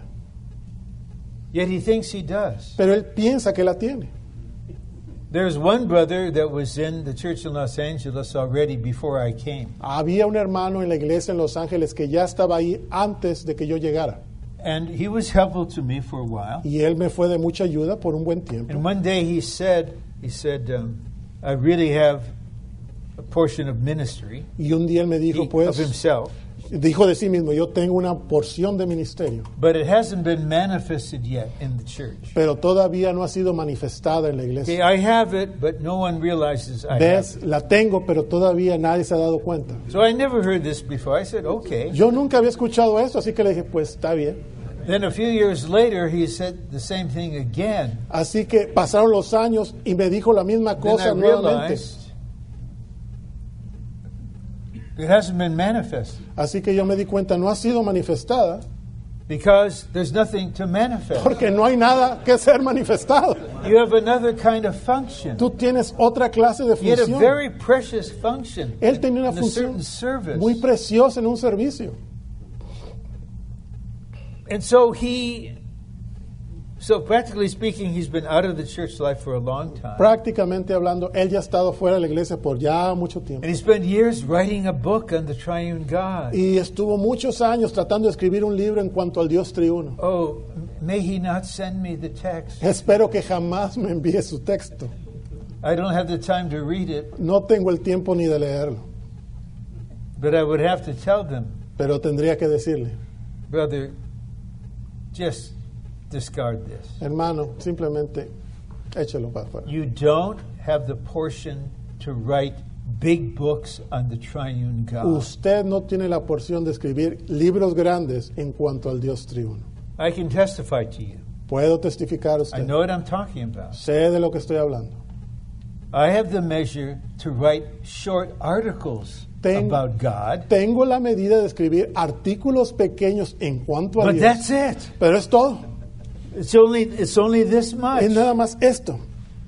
Yet he thinks he does. Pero él piensa que la tiene. There's one brother that was in the church in Los Angeles already before I came. Había un hermano en la iglesia en Los Ángeles que ya estaba ahí antes de que yo llegara. And he was helpful to me for a while. Y él me fue de mucha ayuda por un buen tiempo. And one day he said, he said, um, I really have a portion of ministry. Y un día él me dijo, He- pues, of himself. dijo de sí mismo, yo tengo una porción de ministerio, But it hasn't been manifested yet in the church. pero todavía no ha sido manifestada en la Okay, iglesia. I have it, but no one realizes I have Ves, it. la tengo, pero todavía nadie se ha dado cuenta. So I never heard this before. I said, okay. Yo nunca había escuchado eso, así que le dije, pues está bien. Then a few years later, he said the same thing again. Así que pasaron los años y me dijo la misma Then I cosa nuevamente. realized It hasn't been manifested Así que yo me di cuenta, no ha sido manifestada because there's nothing to manifest. porque no hay nada que ser manifestado. You have another kind of function. Tú tienes otra clase de He had a función. very precious function Él tenía una in a función certain service. muy preciosa en un servicio. And so he, so practically speaking, he's been out of the church life for a long time. Prácticamente hablando, él ya ha estado fuera de la iglesia por ya mucho tiempo. And he spent years writing a book on the triune God. Y estuvo muchos años tratando de escribir un libro en cuanto al Dios triuno. Oh, may he not send me the text. Espero que jamás me envíe su texto. I don't have the time to read it, No tengo el tiempo ni de leerlo, but I would have to tell them, pero tendría que decirle, brother, just discard this. hermano, simplemente échelo para afuera. You don't have the portion to write big books on the triune God. Usted no tiene la porción de escribir libros grandes en cuanto al Dios triuno. I can testify to you. Puedo testificar a I usted. know what I'm talking about. Sé de lo que estoy hablando. I have the measure to write short articles Ten- about God, Tengo la medida de escribir artículos pequeños en cuanto a but Dios. that's it. Pero es todo. It's only it's only this much. Es nada más esto.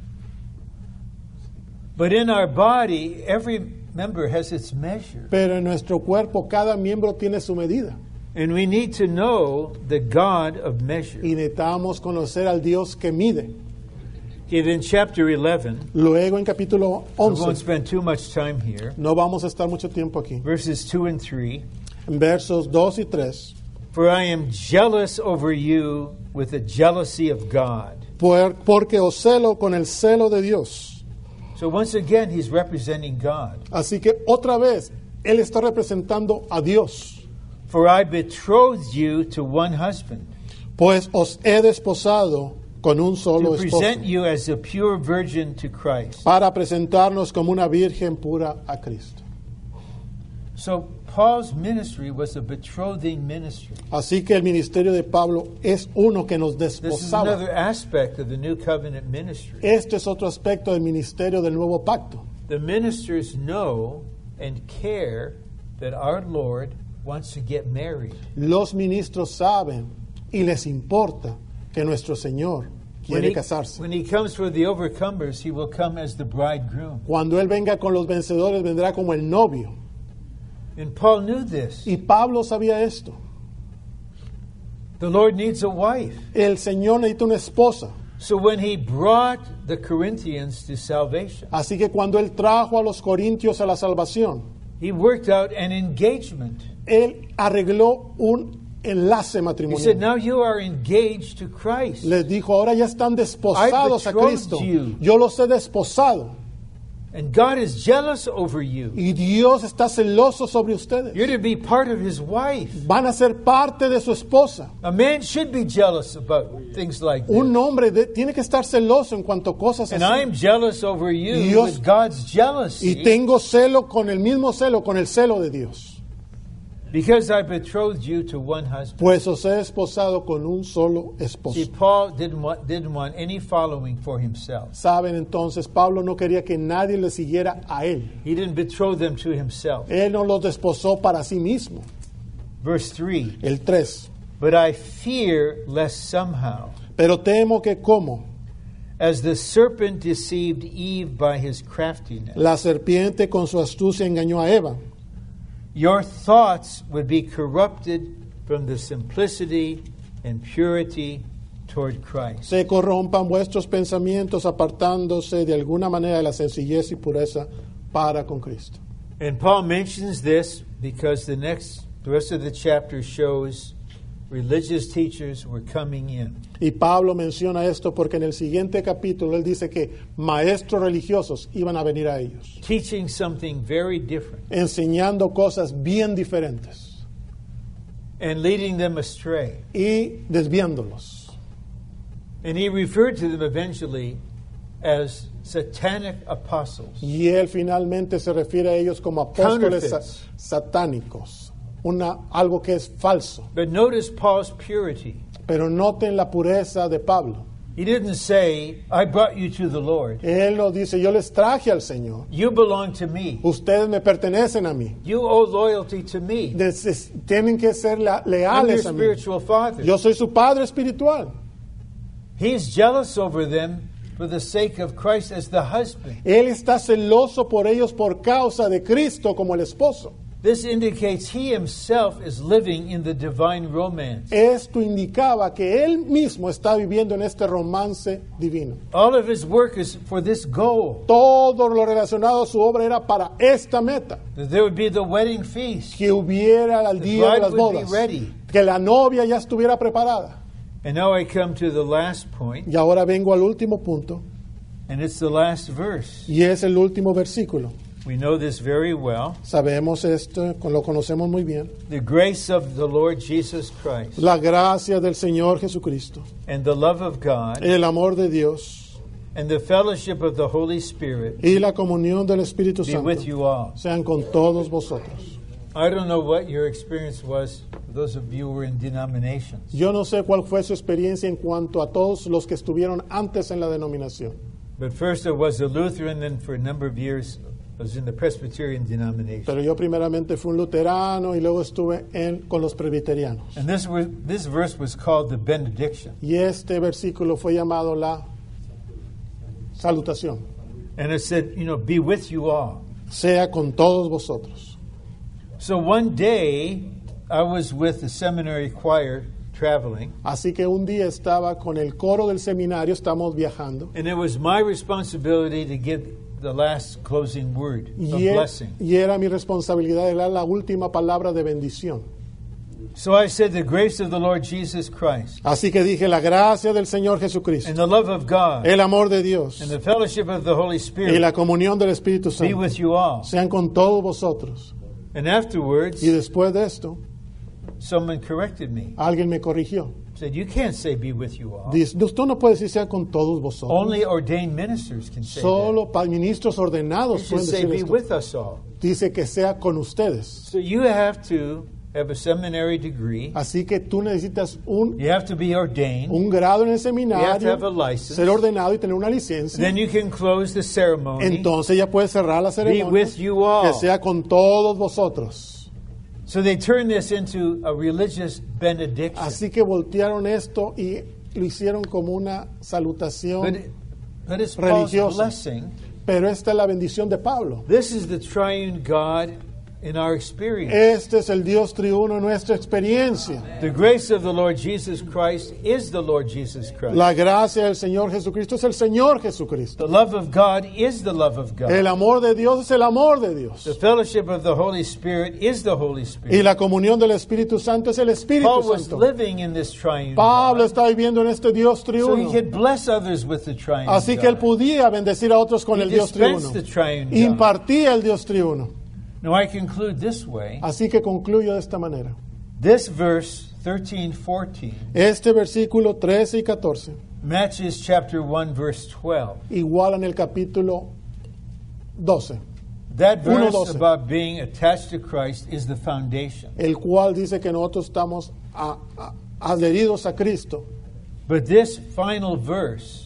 But in our body, every member has its measure. Pero en nuestro cuerpo cada miembro tiene su medida. And we need to know the God of measure. Y necesitamos conocer al Dios que mide. Okay, then chapter eleven, Luego en capítulo we won't once, spend too much time here. no vamos a estar mucho tiempo aquí, Verses two and three. en versos dos y tres, For I am jealous over you with the jealousy of God. por- porque os celo con el celo de Dios. So once again, he's representing God. Así que otra vez, Él está representando a Dios. For I betrothed you to one husband, Pues os he desposado con un solo to esposo, present you as a pure virgin to Christ. para presentarnos como una virgen pura a Cristo. So Paul's ministry was a betrothing ministry. Así que el ministerio de Pablo es uno que nos This is desposaba. another aspect of the new covenant ministry. Este es otro aspecto del ministerio del nuevo pacto. The ministers know and care that our Lord wants to get married. Los ministros saben y les importa que nuestro Señor When quiere he, casarse. when he comes for the overcomers, he will come as the bridegroom. Cuando Él venga con los vencedores, vendrá como el novio. And Paul knew this. Y Pablo sabía esto. The Lord needs a wife. El Señor necesita una esposa. So when he brought the Corinthians to salvation, Así que cuando Él trajo a los corintios a la salvación, he worked out an engagement. Él arregló un enlace He said, matrimonial. now you are engaged to Christ. Les dijo, ahora ya están desposados I a betrothed Cristo. you. Yo los he desposado. And God is jealous over you. Y Dios está celoso sobre ustedes. You're to be part of his wife. Van a ser parte de su esposa. A man should be jealous about things like this. Un hombre de- tiene que estar celoso en cuanto a cosas And así. I'm jealous over you Dios- with God's Y jealousy tengo celo con el mismo celo, con el celo de Dios. because I betrothed you to one husband. Pues os he desposado con un solo See, esposo. Paul didn't want, didn't want any following for himself. Saben, entonces Pablo no quería que nadie le siguiera a él. He didn't betroth them to himself. Él no los desposó para sí mismo. Verse three, El tres. but I fear lest somehow, Pero temo que como as the serpent deceived Eve by his craftiness, la serpiente con su astucia engañó a Eva, your thoughts would be corrupted from the simplicity and purity toward Christ. se corrompan vuestros pensamientos apartándose de alguna manera de la sencillez y pureza para con Cristo. And Paul mentions this because the next, the rest of the chapter shows religious teachers were coming in. Y Pablo menciona esto porque en el siguiente capítulo él dice que maestros religiosos iban a venir a ellos, Teaching something very different enseñando cosas bien diferentes and leading them astray. y desviándolos. And he referred to them eventually as satanic apostles. Y él finalmente se refiere a ellos como apóstoles sa- Counterfeits. satánicos, una, algo que es falso. But notice Paul's purity. Pero noten la pureza de Pablo. He didn't say, I brought you to the Lord. Él nos dice, yo les traje al Señor. You belong to me. Ustedes me pertenecen a mí. You owe loyalty to me. Des- tienen que ser la- I'm your leales a mí. spiritual father. Yo soy su padre espiritual. He's jealous over them for the sake of Christ as the husband. Él está celoso por ellos por causa de Cristo como el esposo. This indicates he himself is living in the divine romance. Esto indicaba que él mismo está viviendo en este romance divino. All of his work is for this goal, Todo lo relacionado a su obra era para esta meta. that there would be the wedding feast. Que hubiera el The día de bride las would be bodas. ready. Que la novia ya estuviera preparada. And now I come to the last point, Y ahora vengo al último punto. and it's the last verse. Y es el último versículo. We know this very well. Sabemos esto, lo conocemos muy bien. The grace of the Lord Jesus Christ La gracia del Señor Jesucristo, and the love of God el amor de Dios and the fellowship of the Holy Spirit y la comunión del Espíritu be Santo with you all. sean con todos vosotros. I don't know what your experience was, for those of you who were in denominations. Yo no sé cuál fue su experiencia en cuanto a todos los que estuvieron antes en la denominación. But first I was a Lutheran, and for a number of years I was in the Presbyterian denomination. Pero yo primeramente fui un luterano y luego estuve en, con los presbiterianos. And this, was, this verse was called the benediction. Y este versículo fue llamado la salutación. And it said, you know, be with you all. Sea con todos vosotros. So one day I was with the seminary choir traveling, Así que un día estaba con el coro del seminario, estamos viajando. and it was my responsibility to give the last closing word of Y, e- blessing. y era mi responsabilidad de dar la última palabra de bendición. So I said, the grace of the Lord Jesus Christ Así que dije, la gracia del Señor Jesucristo, and the love of God el amor de Dios and the fellowship of the Holy y Spirit la comunión del Espíritu be Santo with you all. sean con todos vosotros. And afterwards, Y después de esto, someone corrected me. alguien me corrigió. Said, you can't say be with you all. Dice, usted no puede decir sea con todos vosotros. Only ordained ministers can say that. Solo pa- ministros ordenados You should pueden say decir be esto. with us all. Dice que sea con ustedes. So you have to have a seminary degree. Así que tú necesitas un, You have to be ordained. un grado en el You have to have a seminario, license. ser ordenado y tener una licencia. Then you can close the ceremony. Entonces ya puedes cerrar la Be ceremonia. with you all. Que sea con todos vosotros. So they turned this into a religious benediction. Así que voltearon esto y lo hicieron como una But, salutación. it- but it's Paul's religiosa. blessing. Pero esta es la bendición de Pablo. This is the triune God in our experience. Este es el Dios triuno en nuestra experiencia. The grace of the Lord Jesus Christ is the Lord Jesus Christ. La gracia del Señor Jesucristo es el Señor Jesucristo. The love of God is the love of God. El amor de Dios es el amor de Dios. The fellowship of the Holy Spirit is the Holy Y Spirit. la comunión del Espíritu Santo es el Espíritu Paul was Santo. living in this triune Pablo God, está viviendo en este Dios so he triuno. could bless others with the triune Así que él God. podía bendecir a otros con He el Dios dispensed triuno. the triune God. Impartía el Dios triuno. Now I conclude this way. Así que concluyo de esta manera. This verse thirteen, fourteen Este versículo trece y catorce matches chapter one, verse twelve. igualan el capítulo doce, That uno verse doce. about being attached to Christ is the foundation. el cual dice que nosotros estamos a- a- adheridos a Cristo. But this final verse,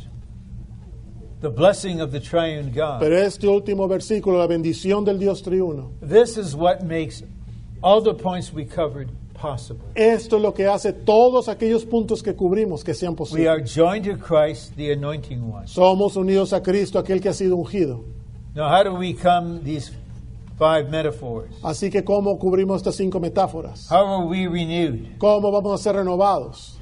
the blessing of the triune God, Pero este último versículo, la bendición del Dios triuno, this is what makes all the points we covered possible. esto es lo que hace todos aquellos puntos que cubrimos que sean We posibles. are joined to Christ, the anointing one. Somos unidos a Cristo, aquel que ha sido ungido. Now, how do we come these five metaphors? Así que, ¿cómo cubrimos estas cinco metáforas? How are we renewed? ¿Cómo vamos a ser renovados?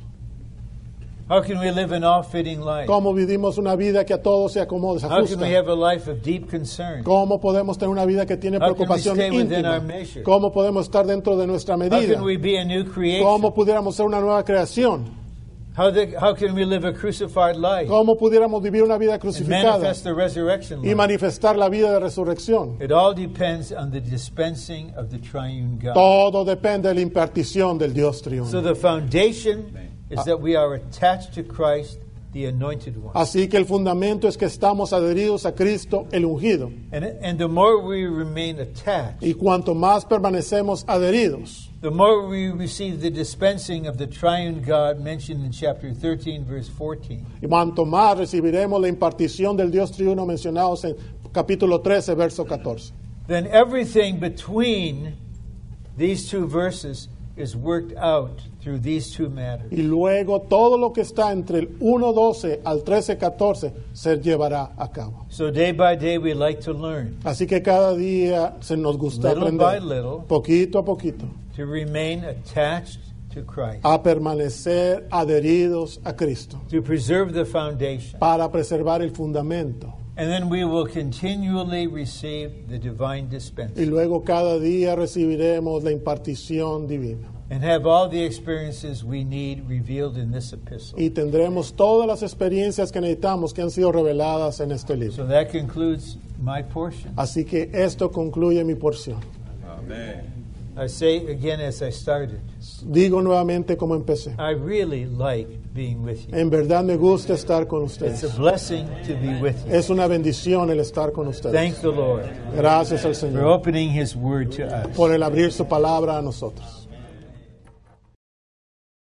How can we live an all-fitting life? ¿Cómo vivimos una vida que a todos se acomode, se How can we ajusta? have a life of deep concern? ¿Cómo podemos tener una vida que tiene How can we preocupación stay within íntima? our measure? ¿Cómo podemos estar dentro de nuestra How medida? can we be a new creation? ¿Cómo pudiéramos ser una nueva creación? How, the, how can we live a crucified life ¿Cómo pudiéramos vivir una vida and crucificada manifest the resurrection y life? manifestar la vida de resurrección? It all depends on the dispensing of the triune God. Todo depende de la impartición del Dios So triuno. the foundation is that we are attached to Christ the anointed one. Así que el fundamento es que estamos adheridos a Cristo, el ungido. And, and the more we remain attached, Y cuanto más permanecemos adheridos, the more we receive the dispensing of the triune God mentioned in chapter thirteen, verse fourteen. y cuanto más recibiremos la impartición del Dios triuno mencionados en capítulo trece, verso catorce. Then everything between these two verses is worked out through these two matters. Y luego todo lo que está entre el uno doce al trece catorce se llevará a cabo. So day by day we like to learn Así que cada día se nos gusta Little by aprender, little. poquito a poquito, to remain attached to Christ, a permanecer adheridos a Cristo to preserve the foundation. para preservar el fundamento. And then we will continually receive the divine Y dispensing luego cada día recibiremos la impartición divina. and have all the experiences we need revealed in this epistle. Y tendremos todas las experiencias que necesitamos que han sido reveladas en este libro. So that concludes my portion. Así que esto concluye mi porción. I say again as I started, Digo nuevamente como empecé. I really like being with you. En verdad me gusta estar con It's a ustedes. blessing to be with you. Es una bendición el estar con ustedes. Thank the Lord Gracias al for Señor opening His Word to us. por el abrir su palabra a nosotros.